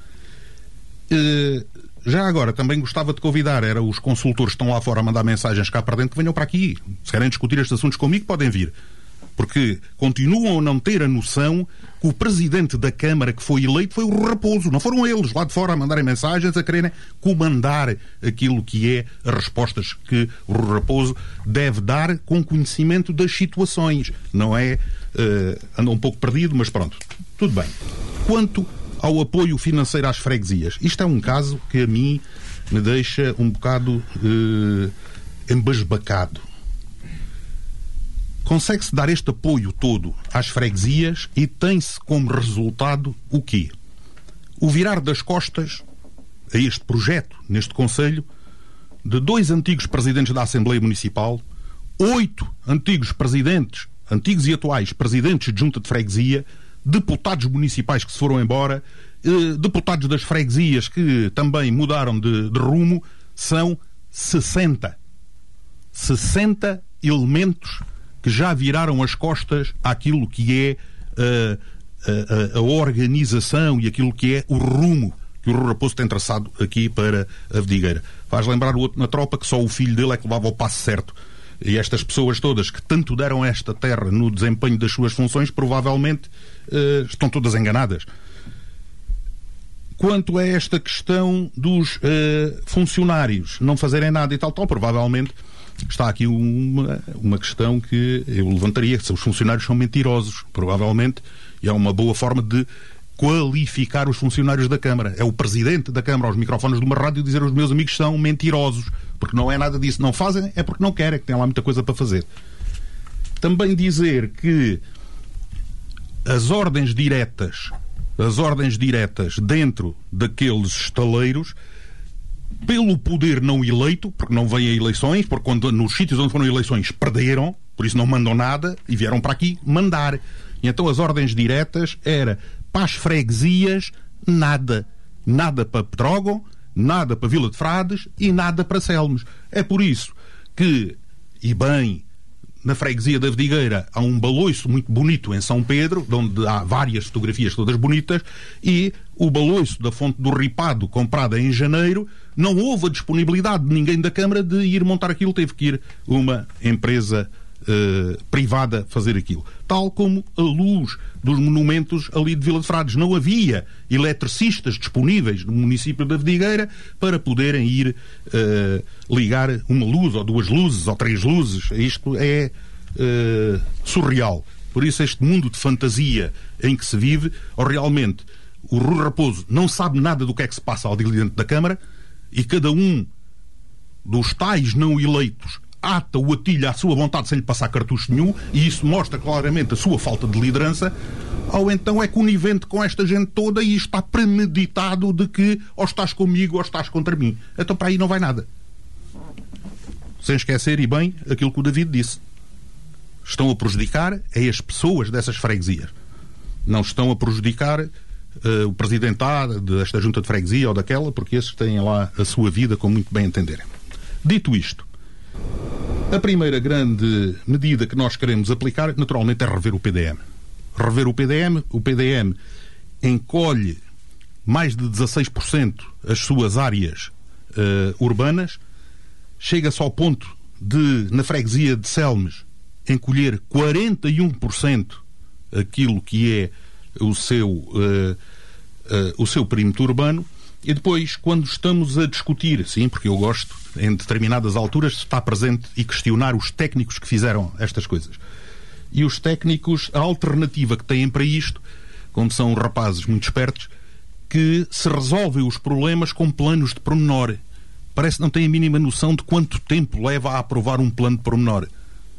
Já agora, também gostava de convidar, os consultores que estão lá fora a mandar mensagens cá para dentro, que venham para aqui. Se querem discutir estes assuntos comigo, podem vir. Porque continuam a não ter a noção que o presidente da Câmara que foi eleito foi o Rui Raposo. Não foram eles lá de fora a mandarem mensagens, a quererem comandar aquilo que é as respostas que o Rui Raposo deve dar com conhecimento das situações. Não é... anda um pouco perdido, mas pronto. Tudo bem. Quanto ao apoio financeiro às freguesias, isto é um caso que a mim me deixa um bocado embasbacado. Consegue-se dar este apoio todo às freguesias e tem-se como resultado o quê? O virar das costas a este projeto, neste Conselho, de 2 antigos presidentes da Assembleia Municipal, 8 antigos presidentes, antigos e atuais presidentes de junta de freguesia, deputados municipais que se foram embora, deputados das freguesias que também mudaram de rumo. São 60 elementos que já viraram as costas àquilo que é a organização e aquilo que é o rumo que o Rui Raposo tem traçado aqui para a Vidigueira. Faz lembrar o outro na tropa que só o filho dele é que levava o passo certo. E estas pessoas todas que tanto deram a esta terra no desempenho das suas funções, provavelmente estão todas enganadas. Quanto a esta questão dos funcionários não fazerem nada e tal, provavelmente está aqui uma questão que eu levantaria, se os funcionários são mentirosos, provavelmente, e é uma boa forma de qualificar os funcionários da Câmara. É o Presidente da Câmara aos microfones de uma rádio dizer aos meus amigos que são mentirosos, porque não é nada disso. Não fazem, é porque não querem, que têm lá muita coisa para fazer. Também dizer que as ordens diretas dentro daqueles estaleiros, pelo poder não eleito, porque não vêm a eleições, porque quando, nos sítios onde foram eleições perderam, por isso não mandam nada e vieram para aqui mandar. E então as ordens diretas era para as freguesias nada. Nada para Pedrógão, nada para Vila de Frades e nada para Selmes. É por isso que, e bem, na freguesia da Vidigueira há um baloiço muito bonito em São Pedro, onde há várias fotografias todas bonitas, e o baloiço da Fonte do Ripado, comprada em janeiro, não houve a disponibilidade de ninguém da Câmara de ir montar aquilo, teve que ir uma empresa privada fazer aquilo. Tal como a luz dos monumentos ali de Vila de Frades. Não havia eletricistas disponíveis no município da Vidigueira para poderem ir ligar uma luz, ou duas luzes, ou três luzes. Isto é surreal. Por isso este mundo de fantasia em que se vive, ou realmente o Rui Raposo não sabe nada do que é que se passa ali dentro da Câmara, e cada um dos tais não eleitos ata o atilho à sua vontade sem lhe passar cartucho nenhum, e isso mostra claramente a sua falta de liderança, ou então é conivente com esta gente toda e está premeditado de que ou estás comigo ou estás contra mim. Então para aí não vai nada. Sem esquecer, e bem, aquilo que o David disse. Estão a prejudicar as pessoas dessas freguesias. Não estão a prejudicar o presidente desta junta de freguesia ou daquela, porque esses têm lá a sua vida como muito bem entenderem. Dito isto, a primeira grande medida que nós queremos aplicar, naturalmente, é rever o PDM. Rever o PDM encolhe mais de 16% as suas áreas urbanas, chega-se ao ponto de, na freguesia de Selmes, encolher 41% aquilo que é o seu perímetro urbano. E depois, quando estamos a discutir, sim, porque eu gosto, em determinadas alturas, estar presente e questionar os técnicos que fizeram estas coisas. E os técnicos, a alternativa que têm para isto, como são rapazes muito espertos, que se resolvem os problemas com planos de pormenor. Parece que não têm a mínima noção de quanto tempo leva a aprovar um plano de pormenor.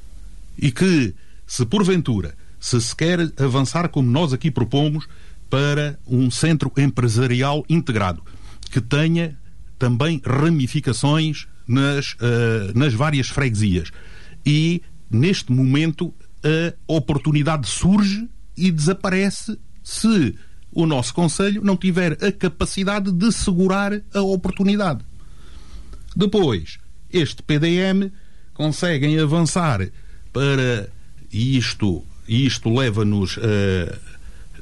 E que, se porventura, se quer avançar como nós aqui propomos, para um centro empresarial integrado, que tenha também ramificações nas várias freguesias. E, neste momento, a oportunidade surge e desaparece se o nosso Conselho não tiver a capacidade de segurar a oportunidade. Depois, este PDM conseguem avançar para... E isto leva-nos a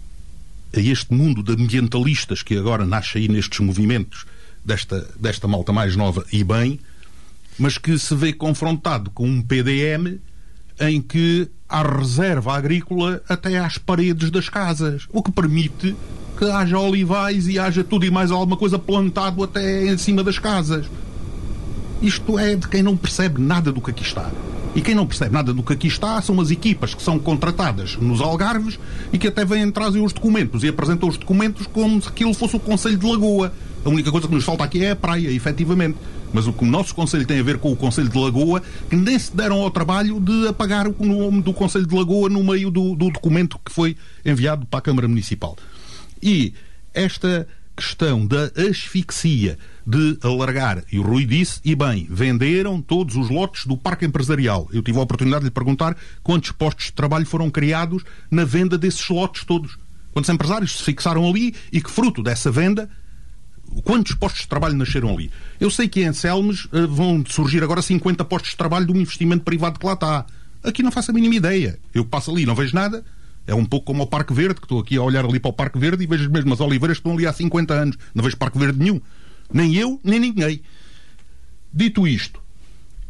este mundo de ambientalistas que agora nasce aí nestes movimentos desta malta mais nova e bem, mas que se vê confrontado com um PDM em que há reserva agrícola até às paredes das casas, o que permite que haja olivais e haja tudo e mais alguma coisa plantado até em cima das casas. Isto é de quem não percebe nada do que aqui está. E quem não percebe nada do que aqui está são as equipas que são contratadas nos Algarves e que até vêm trazer os documentos e apresentam os documentos como se aquilo fosse o Conselho de Lagoa. A única coisa que nos falta aqui é a praia, efetivamente. Mas o que o nosso Conselho tem a ver com o Conselho de Lagoa, que nem se deram ao trabalho de apagar o nome do Conselho de Lagoa no meio do documento que foi enviado para a Câmara Municipal. E esta questão da asfixia de alargar, e o Rui disse, e bem, venderam todos os lotes do Parque Empresarial. Eu tive a oportunidade de lhe perguntar quantos postos de trabalho foram criados na venda desses lotes todos. Quantos empresários se fixaram ali e que, fruto dessa venda, quantos postos de trabalho nasceram ali. Eu sei que em Selmes vão surgir agora 50 postos de trabalho de um investimento privado que lá está. Aqui não faço a mínima ideia. Eu passo ali e não vejo nada. É um pouco como ao Parque Verde, que estou aqui a olhar ali para o Parque Verde e vejo as mesmas oliveiras que estão ali há 50 anos. Não vejo Parque Verde nenhum. Nem eu, nem ninguém. Dito isto,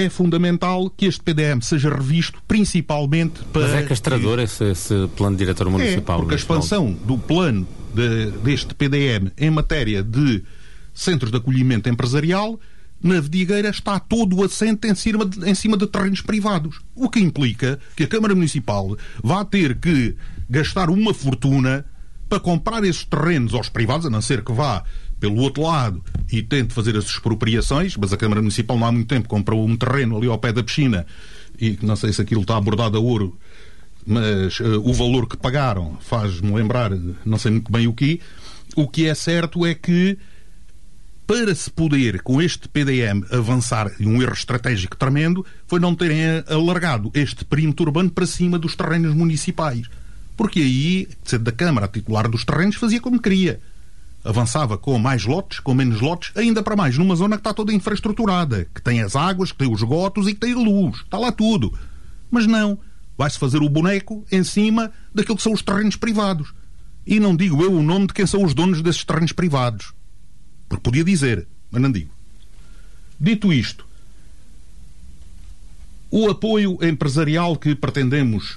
é fundamental que este PDM seja revisto, principalmente para... Mas é castrador esse plano diretor municipal? Porque a expansão do plano deste PDM em matéria de centros de acolhimento empresarial, na Vidigueira está todo o assente em cima de terrenos privados. O que implica que a Câmara Municipal vai ter que gastar uma fortuna para comprar esses terrenos aos privados, a não ser que vá pelo outro lado e tente fazer as expropriações, mas a Câmara Municipal não há muito tempo comprou um terreno ali ao pé da piscina e não sei se aquilo está bordado a ouro, mas o valor que pagaram faz-me lembrar não sei muito bem o quê. O que é certo é que para se poder, com este PDM, avançar em um erro estratégico tremendo, foi não terem alargado este perímetro urbano para cima dos terrenos municipais. Porque aí, sendo da Câmara a titular dos terrenos, fazia como queria. Avançava com mais lotes, com menos lotes, ainda para mais, numa zona que está toda infraestruturada, que tem as águas, que tem os esgotos e que tem a luz. Está lá tudo. Mas não. Vai-se fazer o boneco em cima daquilo que são os terrenos privados. E não digo eu o nome de quem são os donos desses terrenos privados. Porque podia dizer, mas não digo. Dito isto, o apoio empresarial que pretendemos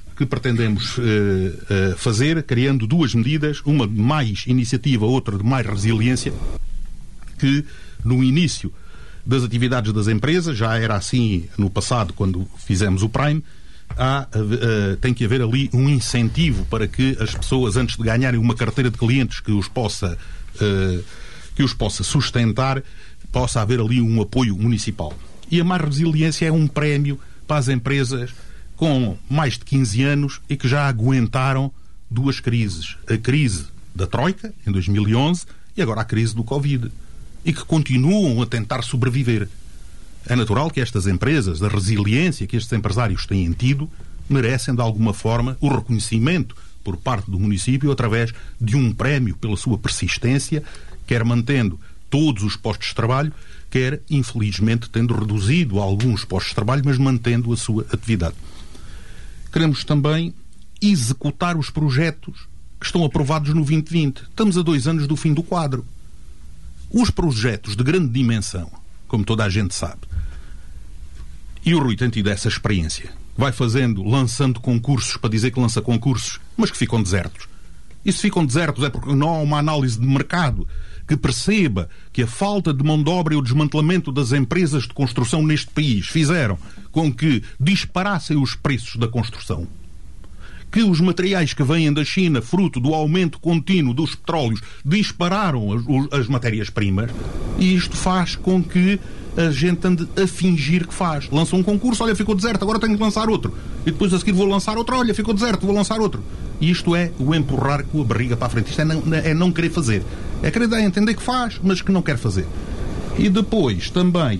fazer, criando duas medidas, uma de mais iniciativa, outra de mais resiliência, que no início das atividades das empresas, já era assim no passado quando fizemos o Prime, tem que haver ali um incentivo para que as pessoas, antes de ganharem uma carteira de clientes que os possa sustentar, possa haver ali um apoio municipal. E a mais resiliência é um prémio para as empresas com mais de 15 anos e que já aguentaram duas crises. A crise da Troika, em 2011, e agora a crise do Covid. E que continuam a tentar sobreviver. É natural que estas empresas, a resiliência que estes empresários têm tido, merecem de alguma forma o reconhecimento por parte do município através de um prémio pela sua persistência, quer mantendo todos os postos de trabalho, quer, infelizmente, tendo reduzido alguns postos de trabalho, mas mantendo a sua atividade. Queremos também executar os projetos que estão aprovados no 2020. Estamos a 2 anos do fim do quadro. Os projetos de grande dimensão, como toda a gente sabe, e o Rui tem tido essa experiência, vai lançando concursos para dizer que lança concursos, mas que ficam desertos. E se ficam desertos é porque não há uma análise de mercado que perceba que a falta de mão de obra e o desmantelamento das empresas de construção neste país fizeram com que disparassem os preços da construção. Que os materiais que vêm da China, fruto do aumento contínuo dos petróleos, dispararam as matérias-primas, e isto faz com que a gente ande a fingir que faz. Lança um concurso, olha, ficou deserto, agora tenho que lançar outro. E depois a seguir vou lançar outro, olha, ficou deserto, vou lançar outro. E isto é o empurrar com a barriga para a frente. Isto é não querer fazer. É querer dar a entender que faz, mas que não quer fazer. E depois também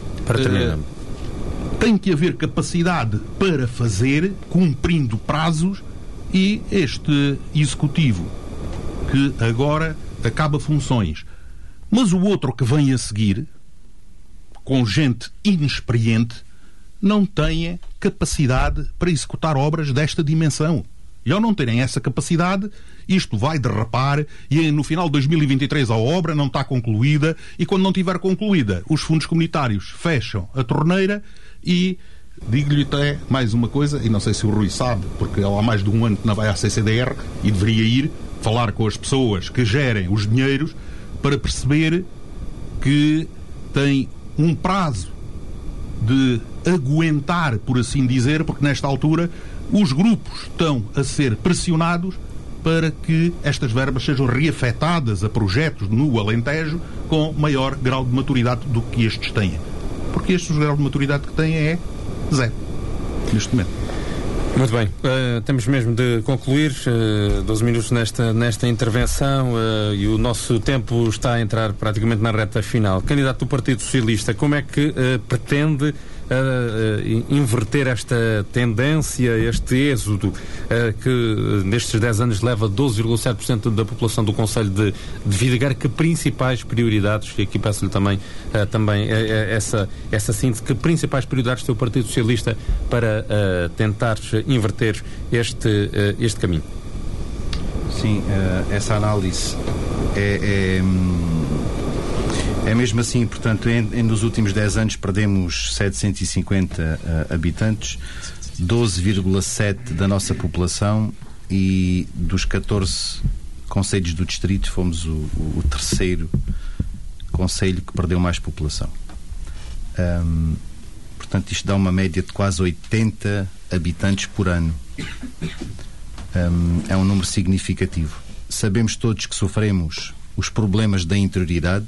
tem que haver capacidade para fazer, cumprindo prazos, e este executivo que agora acaba funções. Mas o outro que vem a seguir, com gente inexperiente, não tem capacidade para executar obras desta dimensão. E ao não terem essa capacidade, isto vai derrapar e no final de 2023 a obra não está concluída, e quando não estiver concluída, os fundos comunitários fecham a torneira. E digo-lhe até mais uma coisa, e não sei se o Rui sabe, porque ele há mais de um ano que não vai à CCDR e deveria ir falar com as pessoas que gerem os dinheiros para perceber que tem um prazo de aguentar, por assim dizer, porque nesta altura os grupos estão a ser pressionados para que estas verbas sejam reafetadas a projetos no Alentejo com maior grau de maturidade do que estes têm. Porque estes, o grau de maturidade que têm é zero, neste momento. Muito bem, temos mesmo de concluir, 12 minutos nesta intervenção, e o nosso tempo está a entrar praticamente na reta final. Candidato do Partido Socialista, como é que pretende inverter esta tendência, este êxodo que nestes 10 anos leva 12,7% da população do concelho de Vidigueira? Que principais prioridades, e aqui peço-lhe também essa síntese, que principais prioridades tem o Partido Socialista para tentar inverter este caminho? Sim, essa análise É mesmo assim, portanto, nos últimos 10 anos perdemos 750 habitantes, 12,7% da nossa população, e dos 14 concelhos do distrito fomos o terceiro concelho que perdeu mais população. Portanto, isto dá uma média de quase 80 habitantes por ano. É um número significativo. Sabemos todos que sofremos os problemas da interioridade.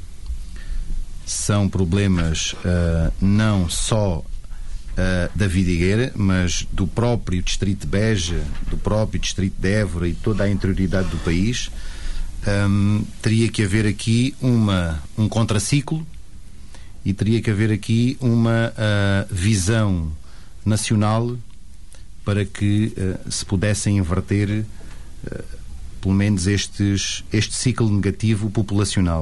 São problemas não só da Vidigueira, mas do próprio distrito de Beja, do próprio distrito de Évora e toda a interioridade do país. Teria que haver aqui um contraciclo e teria que haver aqui uma visão nacional para que se pudessem inverter pelo menos este ciclo negativo populacional.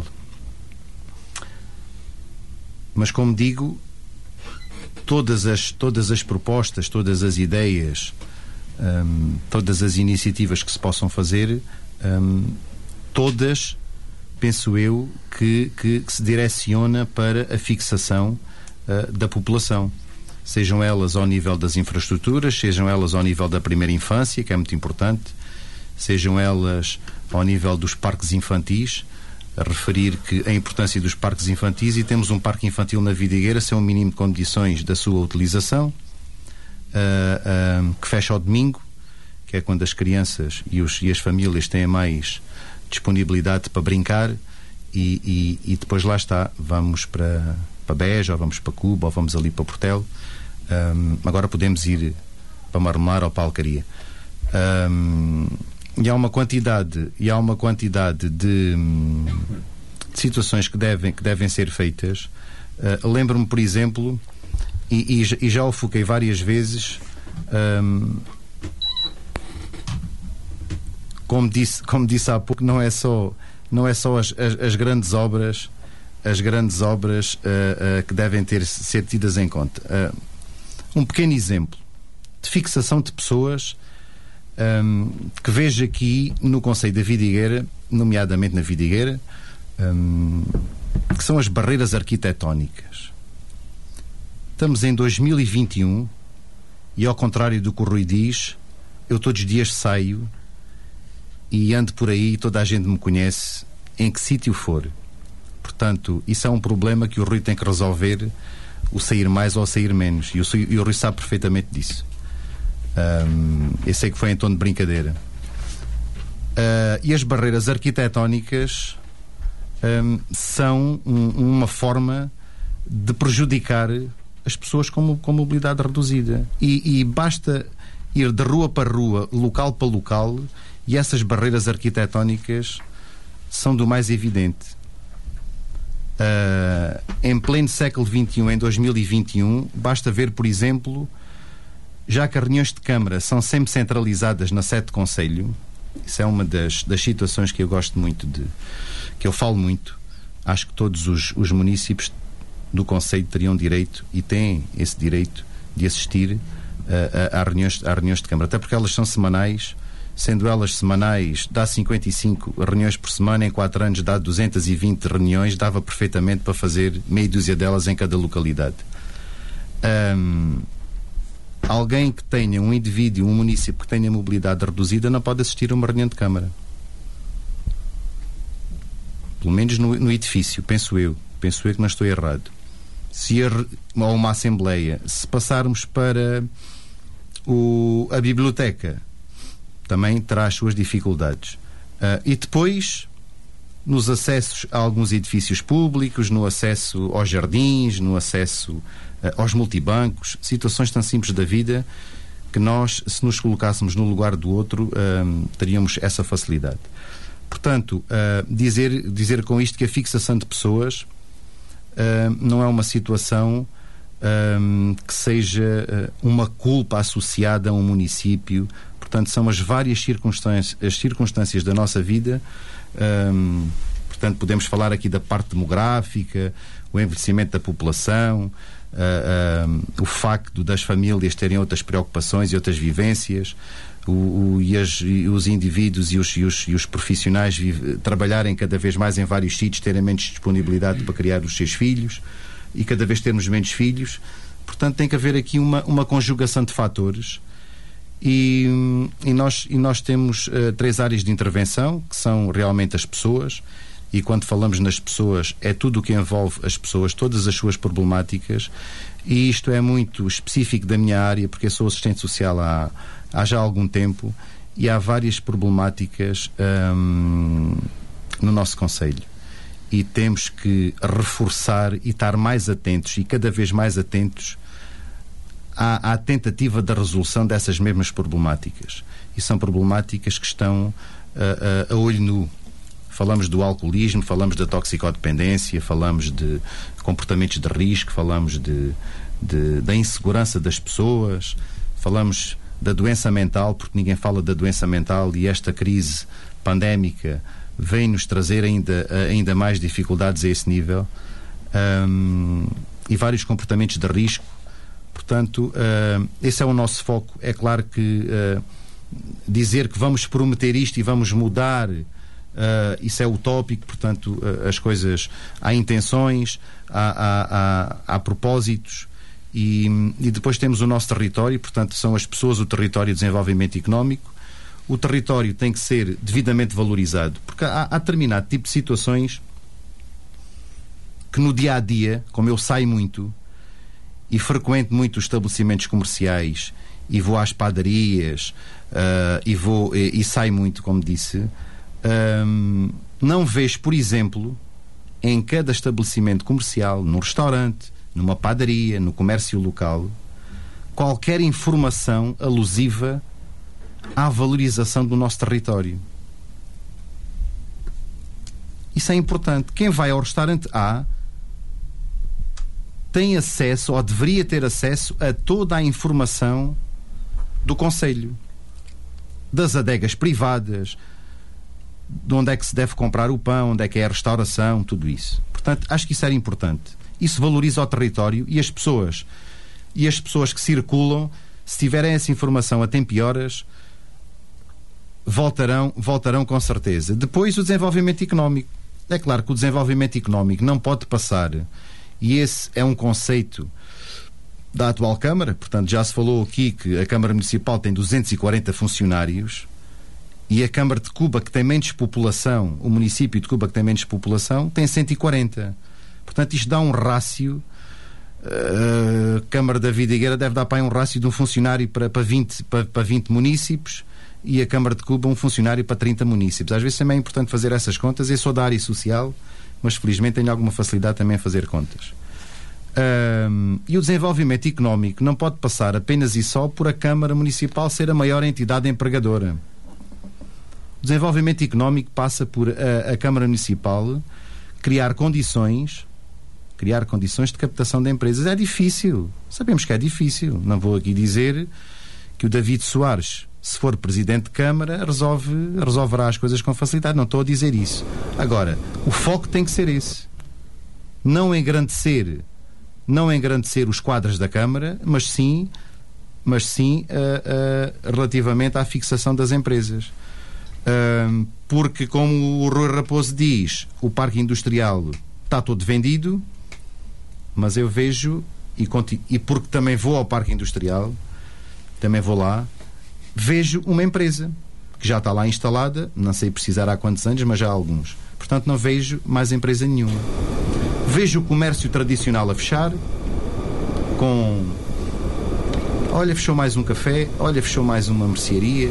Mas, como digo, todas as propostas, todas as ideias, todas as iniciativas que se possam fazer, todas, penso eu, que se direciona para a fixação da população. Sejam elas ao nível das infraestruturas, sejam elas ao nível da primeira infância, que é muito importante, sejam elas ao nível dos parques infantis, a referir que a importância dos parques infantis, e temos um parque infantil na Vidigueira sem um mínimo de condições da sua utilização, que fecha ao domingo, que é quando as crianças e as famílias têm mais disponibilidade para brincar, e depois lá está, vamos para Beja, ou vamos para Cuba, ou vamos ali para Portelo. Agora podemos ir para Marmar ou para Alcaria. E há uma quantidade de situações que devem ser feitas. Lembro-me, por exemplo, e já o foquei várias vezes, como disse há pouco, não é só as grandes obras que devem ser tidas em conta. Um pequeno exemplo de fixação de pessoas que vejo aqui no concelho da Vidigueira, nomeadamente na Vidigueira, que são as barreiras arquitetónicas. Estamos em 2021 e, ao contrário do que o Rui diz, eu todos os dias saio e ando por aí, toda a gente me conhece, em que sítio for. Portanto, isso é um problema que o Rui tem que resolver, o sair mais ou sair menos, e o Rui sabe perfeitamente disso. Eu sei que foi em tom de brincadeira. E as barreiras arquitetónicas são uma forma de prejudicar as pessoas com mobilidade reduzida, e basta ir de rua para rua, local para local, e essas barreiras arquitetónicas são do mais evidente. Em pleno século XXI, em 2021, basta ver, por exemplo, já que as reuniões de Câmara são sempre centralizadas na sede de Conselho. Isso é uma das situações que eu gosto muito que eu falo muito. Acho que todos os municípios do Conselho teriam direito, e têm esse direito, de assistir a reuniões de Câmara, até porque elas são semanais. Sendo elas semanais, dá 55 reuniões por semana, em 4 anos dá 220 reuniões, dava perfeitamente para fazer meia dúzia delas em cada localidade. Alguém que tenha, um indivíduo, um município que tenha mobilidade reduzida, não pode assistir a uma reunião de Câmara. Pelo menos no edifício, penso eu que não estou errado. Ou uma assembleia, se passarmos para a biblioteca, também terá as suas dificuldades. E depois, nos acessos a alguns edifícios públicos, no acesso aos jardins, no acesso aos multibancos, situações tão simples da vida que nós, se nos colocássemos no lugar do outro, teríamos essa facilidade. Portanto, dizer com isto que a fixação de pessoas não é uma situação que seja uma culpa associada a um município. Portanto, são as várias circunstâncias da nossa vida. Portanto, podemos falar aqui da parte demográfica, o envelhecimento da população, o facto das famílias terem outras preocupações e outras vivências, os indivíduos e os profissionais trabalharem cada vez mais em vários sítios, terem menos disponibilidade para criar os seus filhos e cada vez termos menos filhos. Portanto, tem que haver aqui uma conjugação de fatores e nós temos 3 áreas de intervenção, que são realmente as pessoas, e quando falamos nas pessoas é tudo o que envolve as pessoas, todas as suas problemáticas, e isto é muito específico da minha área, porque eu sou assistente social há já algum tempo e há várias problemáticas no nosso concelho, e temos que reforçar e estar mais atentos e cada vez mais atentos à tentativa da resolução dessas mesmas problemáticas, e são problemáticas que estão a olho nu. Falamos do alcoolismo, falamos da toxicodependência, falamos de comportamentos de risco, falamos da insegurança das pessoas, falamos da doença mental, porque ninguém fala da doença mental, e esta crise pandémica vem-nos trazer ainda mais dificuldades a esse nível, e vários comportamentos de risco. Portanto, esse é o nosso foco. É claro que dizer que vamos prometer isto e vamos mudar, isso é utópico. Portanto, as coisas, há intenções, há propósitos, e depois temos o nosso território. Portanto, são as pessoas, o território, o desenvolvimento económico. O território tem que ser devidamente valorizado, porque há determinado tipo de situações que no dia a dia, como eu saio muito e frequento muito os estabelecimentos comerciais e vou às padarias e saio muito, como disse, não vejo, por exemplo, em cada estabelecimento comercial, num restaurante, numa padaria, no comércio local, qualquer informação alusiva à valorização do nosso território. Isso é importante. Quem vai ao restaurante A tem acesso, ou deveria ter acesso, a toda a informação do concelho, das adegas privadas, de onde é que se deve comprar o pão, onde é que é a restauração, tudo isso. Portanto, acho que isso era importante. Isso valoriza o território e as pessoas que circulam, se tiverem essa informação a tempo e horas, voltarão com certeza. Depois, o desenvolvimento económico. É claro que o desenvolvimento económico não pode passar, e esse é um conceito da atual Câmara. Portanto, já se falou aqui que a Câmara Municipal tem 240 funcionários e a Câmara de Cuba, que tem menos população, o município de Cuba, que tem menos população, tem 140. Portanto, isto dá um rácio. A Câmara da Vidigueira deve dar para um rácio de um funcionário para 20 municípios, e a Câmara de Cuba um funcionário para 30 municípios. Às vezes também é importante fazer essas contas. Eu sou da área social, mas felizmente tenho alguma facilidade também a fazer contas. E o desenvolvimento económico não pode passar apenas e só por a Câmara Municipal ser a maior entidade empregadora. O desenvolvimento económico passa por a Câmara Municipal criar condições de captação de empresas. É difícil, sabemos que é difícil. Não vou aqui dizer que o David Soares, se for Presidente de Câmara, resolverá as coisas com facilidade. Não estou a dizer isso. Agora, o foco tem que ser esse. Não engrandecer os quadros da Câmara, mas sim relativamente à fixação das empresas. Porque, como o Rui Raposo diz, o parque industrial está todo vendido, mas eu vejo, e porque também vou ao parque industrial, também vou lá, vejo uma empresa que já está lá instalada, não sei precisar há quantos anos, mas já há alguns. Portanto, não vejo mais empresa nenhuma. Vejo o comércio tradicional a fechar, olha, fechou mais um café, olha, fechou mais uma mercearia.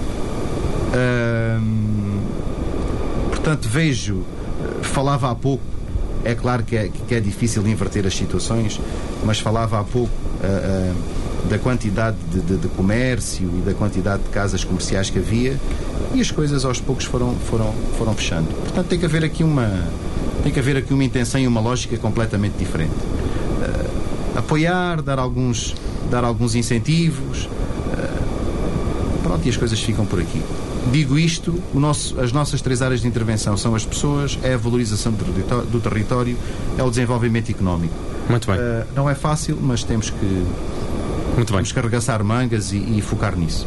Portanto, falava há pouco, é claro que é difícil inverter as situações, mas falava há pouco da quantidade de comércio e da quantidade de casas comerciais que havia, e as coisas aos poucos foram fechando. Portanto, tem que haver aqui uma intenção e uma lógica completamente diferente. Apoiar, dar alguns incentivos, pronto, e as coisas ficam por aqui. Digo isto, as nossas 3 áreas de intervenção são as pessoas, é a valorização do território, é o desenvolvimento económico. Muito bem. Não é fácil, mas temos que arregaçar mangas e focar nisso.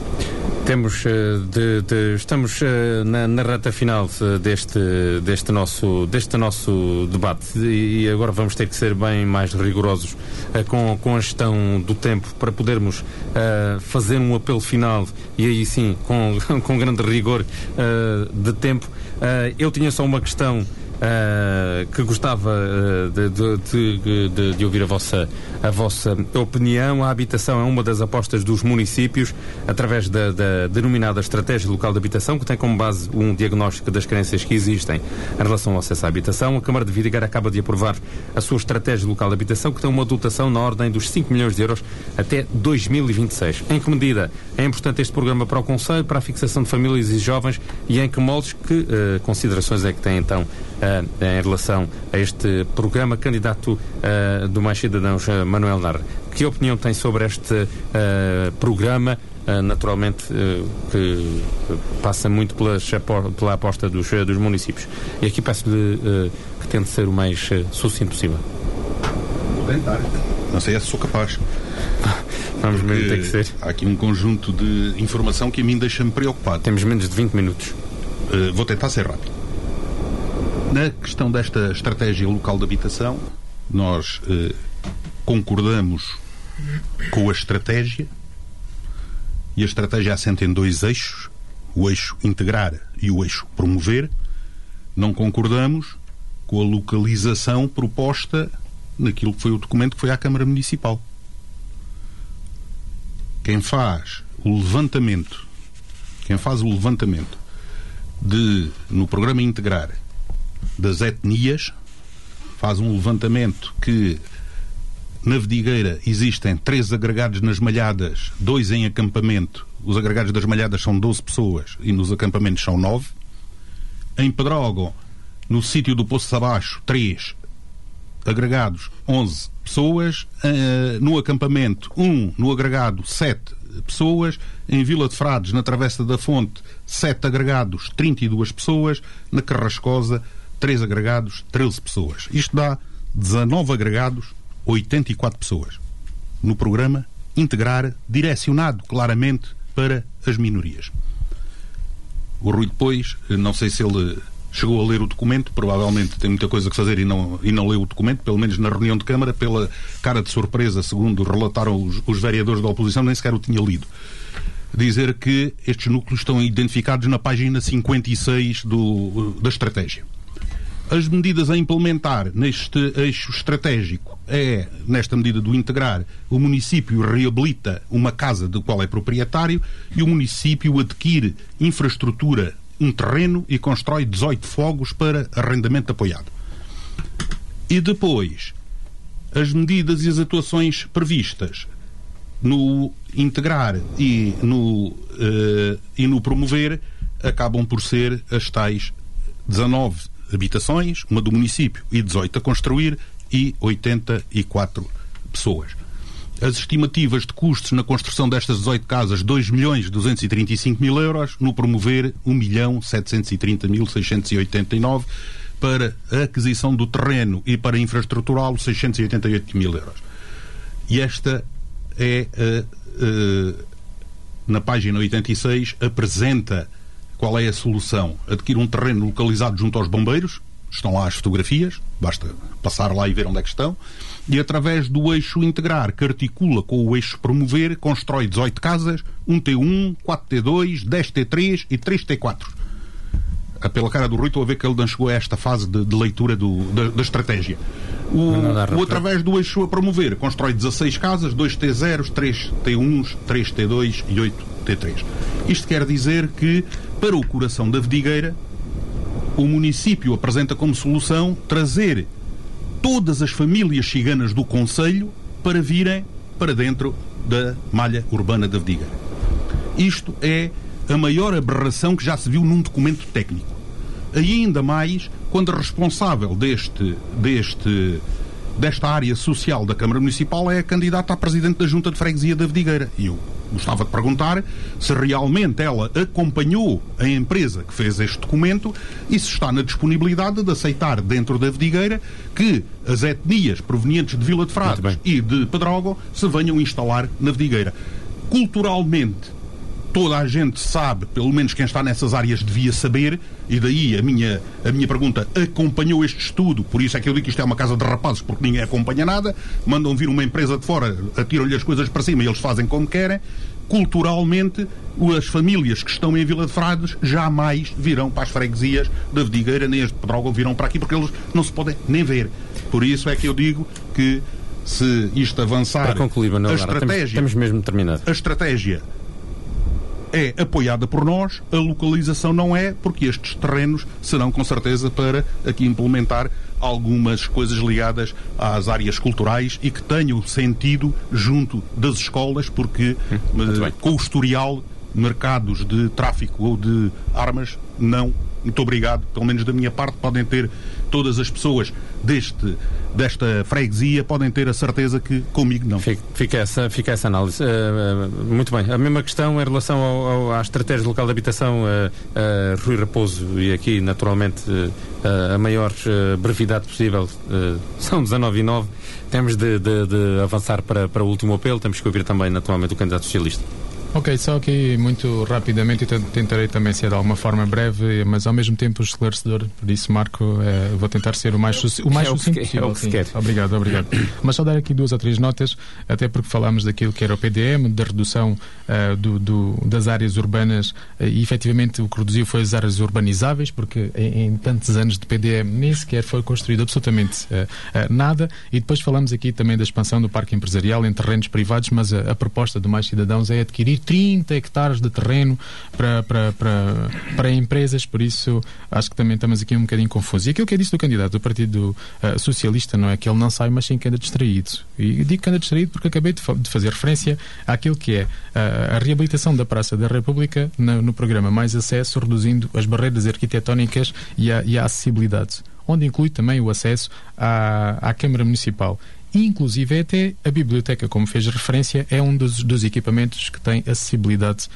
Estamos na reta final deste nosso debate e agora vamos ter que ser bem mais rigorosos com a gestão do tempo para podermos fazer um apelo final e aí sim com grande rigor de tempo. Eu tinha só uma questão que gostava de ouvir a vossa opinião. A habitação é uma das apostas dos municípios através da denominada Estratégia Local de Habitação, que tem como base um diagnóstico das carências que existem em relação ao acesso à habitação. A Câmara de Vidigueira acaba de aprovar a sua Estratégia Local de Habitação, que tem uma dotação na ordem dos 5 milhões de euros até 2026. Em que medida é importante este programa para o Conselho, para a fixação de famílias e jovens, e em que moldes, que considerações é que tem então em relação a este programa? Candidato do Mais Cidadãos, Manuel Narra, que opinião tem sobre este programa, naturalmente que passa muito pela aposta dos municípios? E aqui peço-lhe que tente ser o mais sucinto possível. Vou tentar. Não sei se sou capaz. Vamos mesmo ter que ser. Há aqui um conjunto de informação que a mim deixa-me preocupado. Temos menos de 20 minutos. Vou tentar ser rápido. Na questão desta estratégia local de habitação, nós concordamos com a estratégia, e a estratégia assenta em 2 eixos, o eixo integrar e o eixo promover. Não concordamos com a localização proposta naquilo que foi o documento que foi à Câmara Municipal. Quem faz o levantamento no programa integrar das etnias, faz um levantamento que na Vidigueira existem 3 agregados nas Malhadas, 2 em acampamento. Os agregados das Malhadas são 12 pessoas e nos acampamentos são 9. Em Pedrógão, no sítio do Poço Abaixo, 3 agregados, 11 pessoas. No acampamento, 1. No agregado, 7 pessoas. Em Vila de Frades, na Travessa da Fonte, 7 agregados, 32 pessoas. Na Carrascosa, 3 agregados, 13 pessoas. Isto dá 19 agregados, 84 pessoas. No programa integrar, direcionado claramente para as minorias. O Rui depois, não sei se ele chegou a ler o documento, provavelmente tem muita coisa que fazer e não leu o documento, pelo menos na reunião de Câmara, pela cara de surpresa, segundo relataram os vereadores da oposição, nem sequer o tinha lido. Dizer que estes núcleos estão identificados na página 56 da estratégia. As medidas a implementar neste eixo estratégico é, nesta medida do integrar, o município reabilita uma casa do qual é proprietário e o município adquire infraestrutura, um terreno, e constrói 18 fogos para arrendamento apoiado. E depois, as medidas e as atuações previstas no integrar e no promover acabam por ser as tais 19 habitações, uma do município e 18 a construir, e 84 pessoas. As estimativas de custos na construção destas 18 casas, 2.235.000 euros, no promover 1.730.689, para a aquisição do terreno e para a infraestrutural 688.000 euros. E esta é, na página 86, apresenta qual é a solução. Adquire um terreno localizado junto aos bombeiros, estão lá as fotografias, basta passar lá e ver onde é que estão, e através do eixo integrar, que articula com o eixo promover, constrói 18 casas, 1 T1, 4 T2, 10 T3 e 3 T4. Pela cara do Rui, estou a ver que ele não chegou a esta fase de leitura da estratégia. Através do eixo a promover, constrói 16 casas, 2 T0, 3 T1, 3 T2 e 8 T3. Isto quer dizer que, para o coração da Vidigueira, o município apresenta como solução trazer todas as famílias ciganas do concelho para virem para dentro da malha urbana da Vidigueira. Isto é a maior aberração que já se viu num documento técnico. Ainda mais quando a responsável desta área social da Câmara Municipal é a candidata a Presidente da Junta de Freguesia da Vidigueira. E eu gostava de perguntar se realmente ela acompanhou a empresa que fez este documento e se está na disponibilidade de aceitar dentro da Vidigueira que as etnias provenientes de Vila de Frades e de Pedrógão se venham instalar na Vidigueira. Culturalmente, toda a gente sabe, pelo menos quem está nessas áreas devia saber, e daí a minha pergunta: acompanhou este estudo? Por isso é que eu digo que isto é uma casa de rapazes, porque ninguém acompanha nada, mandam vir uma empresa de fora, atiram-lhe as coisas para cima e eles fazem como querem. Culturalmente, as famílias que estão em Vila de Frades jamais virão para as freguesias da Vidigueira, nem as de Pedrógão virão para aqui, porque eles não se podem nem ver. Por isso é que eu digo que, se isto avançar, para concluir, Manuel, a estratégia, temos mesmo terminado. A estratégia é apoiada por nós, a localização não é, porque estes terrenos serão com certeza para aqui implementar algumas coisas ligadas às áreas culturais e que tenham sentido junto das escolas, porque com o historial, mercados de tráfico ou de armas, não. Muito obrigado, pelo menos da minha parte, podem ter todas as pessoas desta freguesia, podem ter a certeza que comigo não. Fica essa análise. Muito bem. A mesma questão em relação à estratégia local de habitação, Rui Raposo, e aqui naturalmente a maior brevidade possível, são 19h09, temos de avançar para o último apelo, temos que ouvir também naturalmente o candidato socialista. Ok, só aqui muito rapidamente, e tentarei também ser de alguma forma breve, mas ao mesmo tempo esclarecedor. Por isso, Marco, vou tentar ser o mais sucinto possível. Obrigado. Mas só dar aqui 2 ou 3 notas, até porque falámos daquilo que era o PDM, da redução das áreas urbanas, e efetivamente o que reduziu foi as áreas urbanizáveis, porque em tantos anos de PDM nem sequer foi construído absolutamente nada. E depois falamos aqui também da expansão do parque empresarial em terrenos privados, mas a proposta do Mais Cidadãos é adquirir 30 hectares de terreno para empresas, por isso acho que também estamos aqui um bocadinho confusos. E aquilo que é dito do candidato do Partido Socialista, não é que ele não sai, mas sim que anda distraído. E digo que anda distraído porque acabei de fazer referência àquilo que é a reabilitação da Praça da República no programa Mais Acesso, reduzindo as barreiras arquitetónicas e a acessibilidade, onde inclui também o acesso à Câmara Municipal. E, inclusive, até a biblioteca, como fez referência, é um dos equipamentos que tem acessibilidade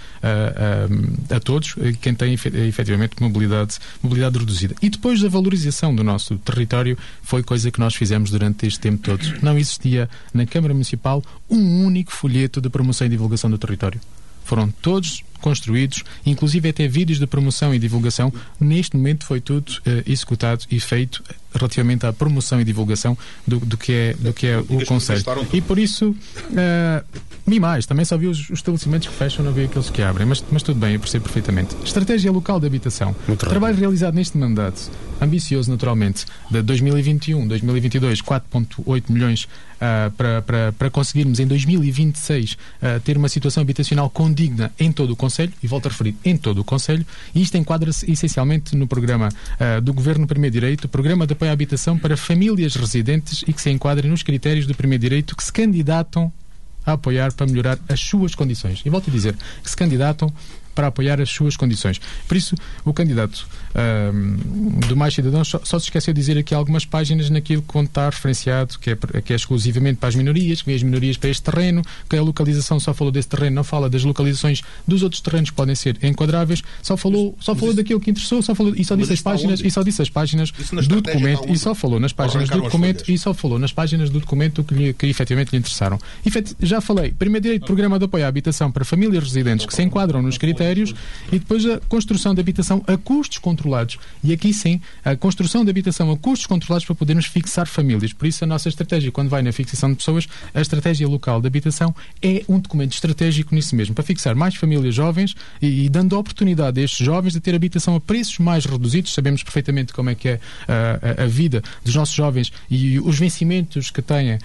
a todos, quem tem efetivamente mobilidade reduzida. E depois da valorização do nosso território, foi coisa que nós fizemos durante este tempo todo. Não existia na Câmara Municipal um único folheto de promoção e divulgação do território. Foram todos construídos, inclusive até vídeos de promoção e divulgação. Neste momento foi tudo executado e feito relativamente à promoção e divulgação do que é o concelho. E por isso, e mais, também só vi os estabelecimentos que fecham, não vi aqueles que abrem, mas tudo bem, eu percebo perfeitamente. Estratégia local de habitação. Trabalho realizado neste mandato, ambicioso naturalmente, de 2021, 2022, 4,8 milhões para conseguirmos em 2026 ter uma situação habitacional condigna em todo o concelho, e volto a referir, em todo o concelho, e isto enquadra-se essencialmente no programa do Governo Primeiro Direito, o Programa de Apoio à Habitação para Famílias Residentes, e que se enquadrem nos critérios do Primeiro Direito que se candidatam a apoiar para melhorar as suas condições. E volto a dizer, que se candidatam para apoiar as suas condições. Por isso, o candidato do Mais Cidadãos só se esqueceu de dizer aqui algumas páginas naquilo que está referenciado, que é exclusivamente para as minorias, que vem as minorias para este terreno, que a localização só falou desse terreno, não fala das localizações dos outros terrenos que podem ser enquadráveis, só falou daquilo que interessou, só disse as páginas do documento, e só falou nas páginas do documento, que efetivamente lhe interessaram. Já falei, primeiro direito, Programa de Apoio à Habitação para Famílias Residentes que se enquadram nos critérios, e depois a construção de habitação a custos controlados. E aqui sim, a construção de habitação a custos controlados para podermos fixar famílias. Por isso a nossa estratégia, quando vai na fixação de pessoas, a estratégia local de habitação é um documento estratégico nisso mesmo, para fixar mais famílias jovens e dando a oportunidade a estes jovens de ter habitação a preços mais reduzidos. Sabemos perfeitamente como é que é a vida dos nossos jovens e os vencimentos que têm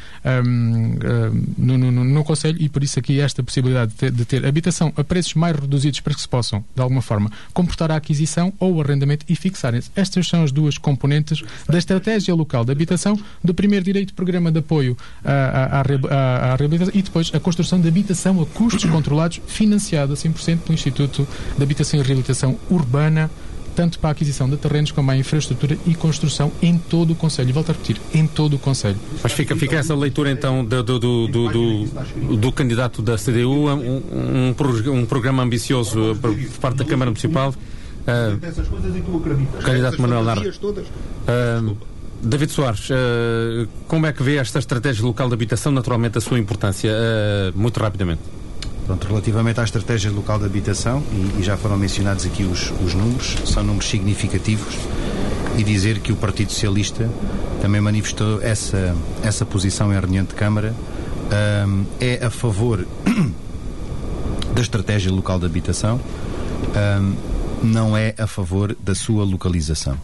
no concelho, e por isso aqui esta possibilidade de ter habitação a preços mais reduzidos para que se possam, de alguma forma, comportar a aquisição ou o arrendamento e fixarem-se. Estas são as duas componentes da estratégia local de habitação, do primeiro direito, Programa de Apoio à Reabilitação, e depois a construção de habitação a custos controlados, financiada 100% pelo Instituto de Habitação e Reabilitação Urbana, tanto para a aquisição de terrenos como para a infraestrutura e construção em todo o concelho. Volto a repetir, em todo o concelho. Mas fica essa leitura então do candidato da CDU, um programa ambicioso por parte da Câmara Municipal. Candidato Manuel Narra. David Soares, como é que vê esta estratégia local de habitação, naturalmente a sua importância, muito rapidamente? Pronto, relativamente à estratégia local de habitação, e já foram mencionados aqui os números, são números significativos, e dizer que o Partido Socialista também manifestou essa posição em reunião de Câmara, é a favor da estratégia local de habitação, não é a favor da sua localização.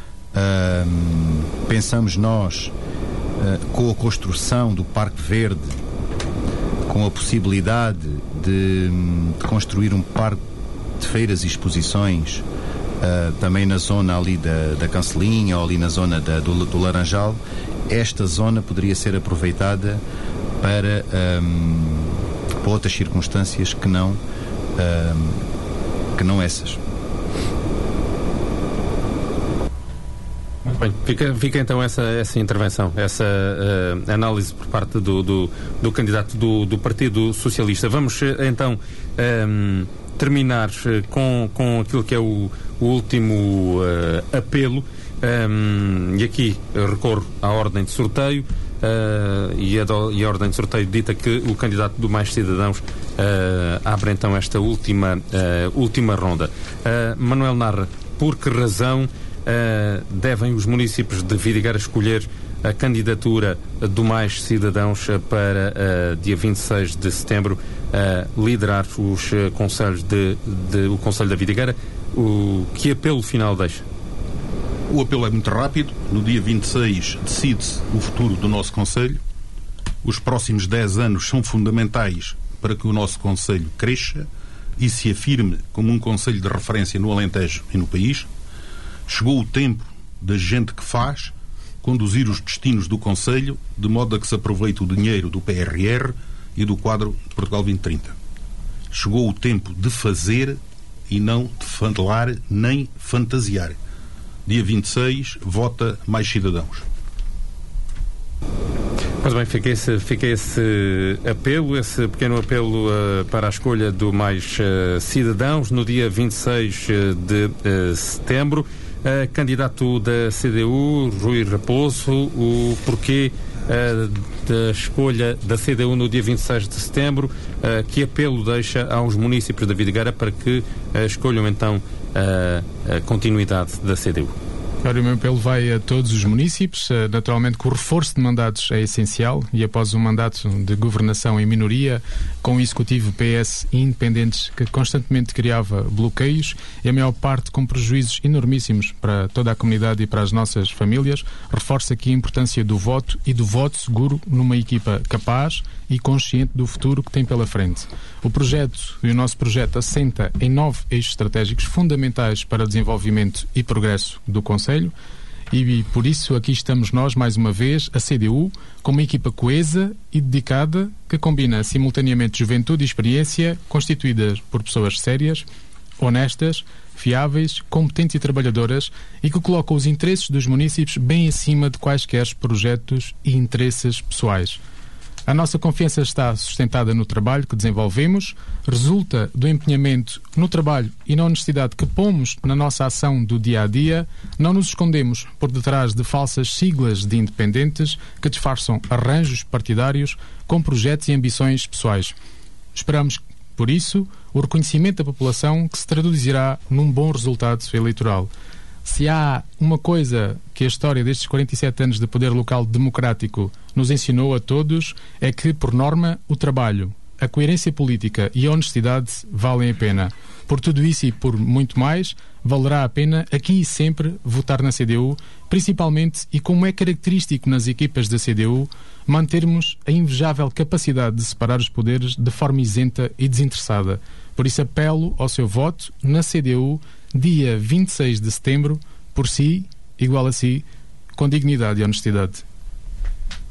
Pensamos nós, com a construção do Parque Verde, com a possibilidade de construir um parque de feiras e exposições também na zona ali da Cancelinha ou ali na zona do Laranjal, esta zona poderia ser aproveitada para outras circunstâncias que não essas. Muito bem, fica então essa intervenção, essa análise por parte do candidato do Partido Socialista. Vamos então terminar com aquilo que é o último apelo, e aqui recorro à ordem de sorteio, e a ordem de sorteio dita que o candidato do Mais Cidadãos abre então esta última ronda. Manuel Narra, por que razão devem os municípios de Vidigueira escolher a candidatura do Mais Cidadãos para dia 26 de setembro liderar os concelhos o Concelho da Vidigueira? Que apelo final deixa? O apelo é muito rápido. No dia 26 decide-se o futuro do nosso concelho. Os próximos 10 anos são fundamentais para que o nosso concelho cresça e se afirme como um concelho de referência no Alentejo e no país. Chegou o tempo da gente que faz conduzir os destinos do concelho de modo a que se aproveite o dinheiro do PRR e do quadro de Portugal 2030. Chegou o tempo de fazer e não de falar nem fantasiar. Dia 26, vota Mais Cidadãos. Mas bem, fica esse apelo, esse pequeno apelo para a escolha do Mais Cidadãos no dia 26 de setembro. Candidato da CDU, Rui Raposo, o porquê da escolha da CDU no dia 26 de setembro, que apelo deixa aos municípios da Vidigueira para que escolham então a continuidade da CDU? Claro, o meu apelo vai a todos os municípios. Naturalmente que o reforço de mandatos é essencial e após um mandato de governação em minoria, com o executivo PS e independentes que constantemente criava bloqueios e a maior parte com prejuízos enormíssimos para toda a comunidade e para as nossas famílias, reforça aqui a importância do voto e do voto seguro numa equipa capaz e consciente do futuro que tem pela frente. O nosso projeto assenta em 9 eixos estratégicos fundamentais para o desenvolvimento e progresso do Conselho. E por isso aqui estamos nós, mais uma vez, a CDU, com uma equipa coesa e dedicada que combina simultaneamente juventude e experiência, constituídas por pessoas sérias, honestas, fiáveis, competentes e trabalhadoras e que coloca os interesses dos municípios bem acima de quaisquer projetos e interesses pessoais. A nossa confiança está sustentada no trabalho que desenvolvemos, resulta do empenhamento no trabalho e na honestidade que pomos na nossa ação do dia a dia, não nos escondemos por detrás de falsas siglas de independentes que disfarçam arranjos partidários com projetos e ambições pessoais. Esperamos, por isso, o reconhecimento da população que se traduzirá num bom resultado eleitoral. Se há uma coisa que a história destes 47 anos de poder local democrático nos ensinou a todos, é que, por norma, o trabalho, a coerência política e a honestidade valem a pena. Por tudo isso e por muito mais, valerá a pena, aqui e sempre, votar na CDU, principalmente, e como é característico nas equipas da CDU, mantermos a invejável capacidade de separar os poderes de forma isenta e desinteressada. Por isso apelo ao seu voto na CDU, dia 26 de setembro, por si, igual a si, com dignidade e honestidade.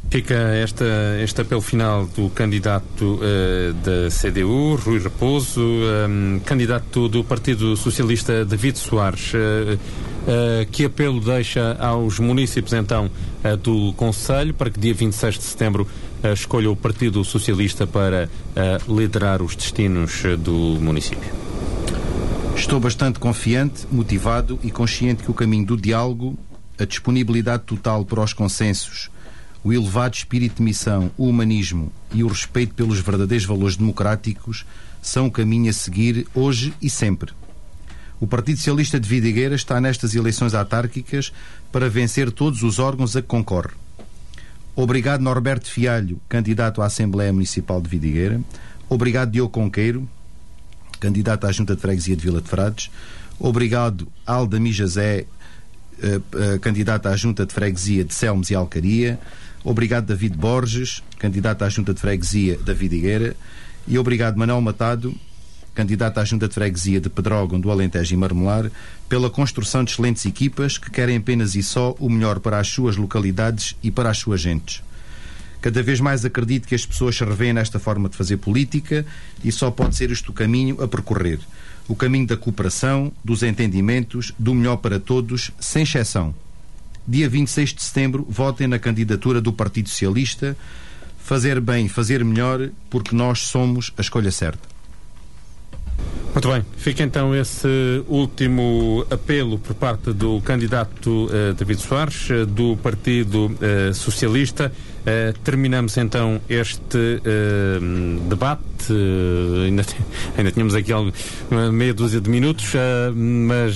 Fica este apelo final do candidato da CDU, Rui Raposo, candidato do Partido Socialista, David Soares. Que apelo deixa aos municípios, então, do Conselho, para que dia 26 de setembro escolha o Partido Socialista para liderar os destinos do município? Estou bastante confiante, motivado e consciente que o caminho do diálogo, a disponibilidade total para os consensos, o elevado espírito de missão, o humanismo e o respeito pelos verdadeiros valores democráticos são o caminho a seguir hoje e sempre. O Partido Socialista de Vidigueira está nestas eleições autárquicas para vencer todos os órgãos a que concorre. Obrigado Norberto Fialho, candidato à Assembleia Municipal de Vidigueira. Obrigado Diogo Conqueiro, candidato à Junta de Freguesia de Vila de Frades. Obrigado Alda Mijazé, candidato à Junta de Freguesia de Selmes e Alcaria. Obrigado David Borges, candidato à Junta de Freguesia da Vidigueira. E obrigado Manuel Matado, candidato à Junta de Freguesia de Pedrógão, do Alentejo e Marmelar, pela construção de excelentes equipas que querem apenas e só o melhor para as suas localidades e para as suas gentes. Cada vez mais acredito que as pessoas se revêem nesta forma de fazer política e só pode ser este o caminho a percorrer. O caminho da cooperação, dos entendimentos, do melhor para todos, sem exceção. Dia 26 de setembro, votem na candidatura do Partido Socialista. Fazer bem, fazer melhor, porque nós somos a escolha certa. Muito bem, fica então esse último apelo por parte do candidato David Soares, do Partido Socialista. Terminamos então este debate. Ainda tínhamos aqui meia dúzia de minutos, mas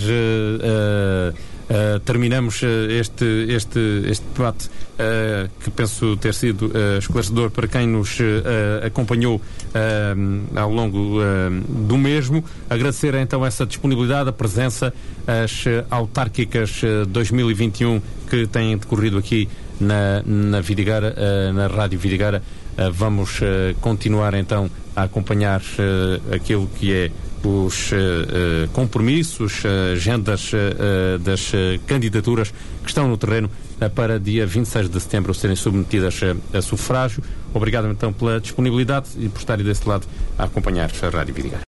terminamos este debate que penso ter sido esclarecedor para quem nos acompanhou ao longo do mesmo. Agradecer então essa disponibilidade, a presença, as autárquicas 2021 que têm decorrido aqui na Vidigueira, na Rádio Vidigueira. Vamos continuar então a acompanhar aquilo que é os compromissos, agendas das candidaturas que estão no terreno para dia 26 de setembro serem submetidas a sufrágio. Obrigado então pela disponibilidade e por estarem desse lado a acompanhar a Rádio Vidigueira.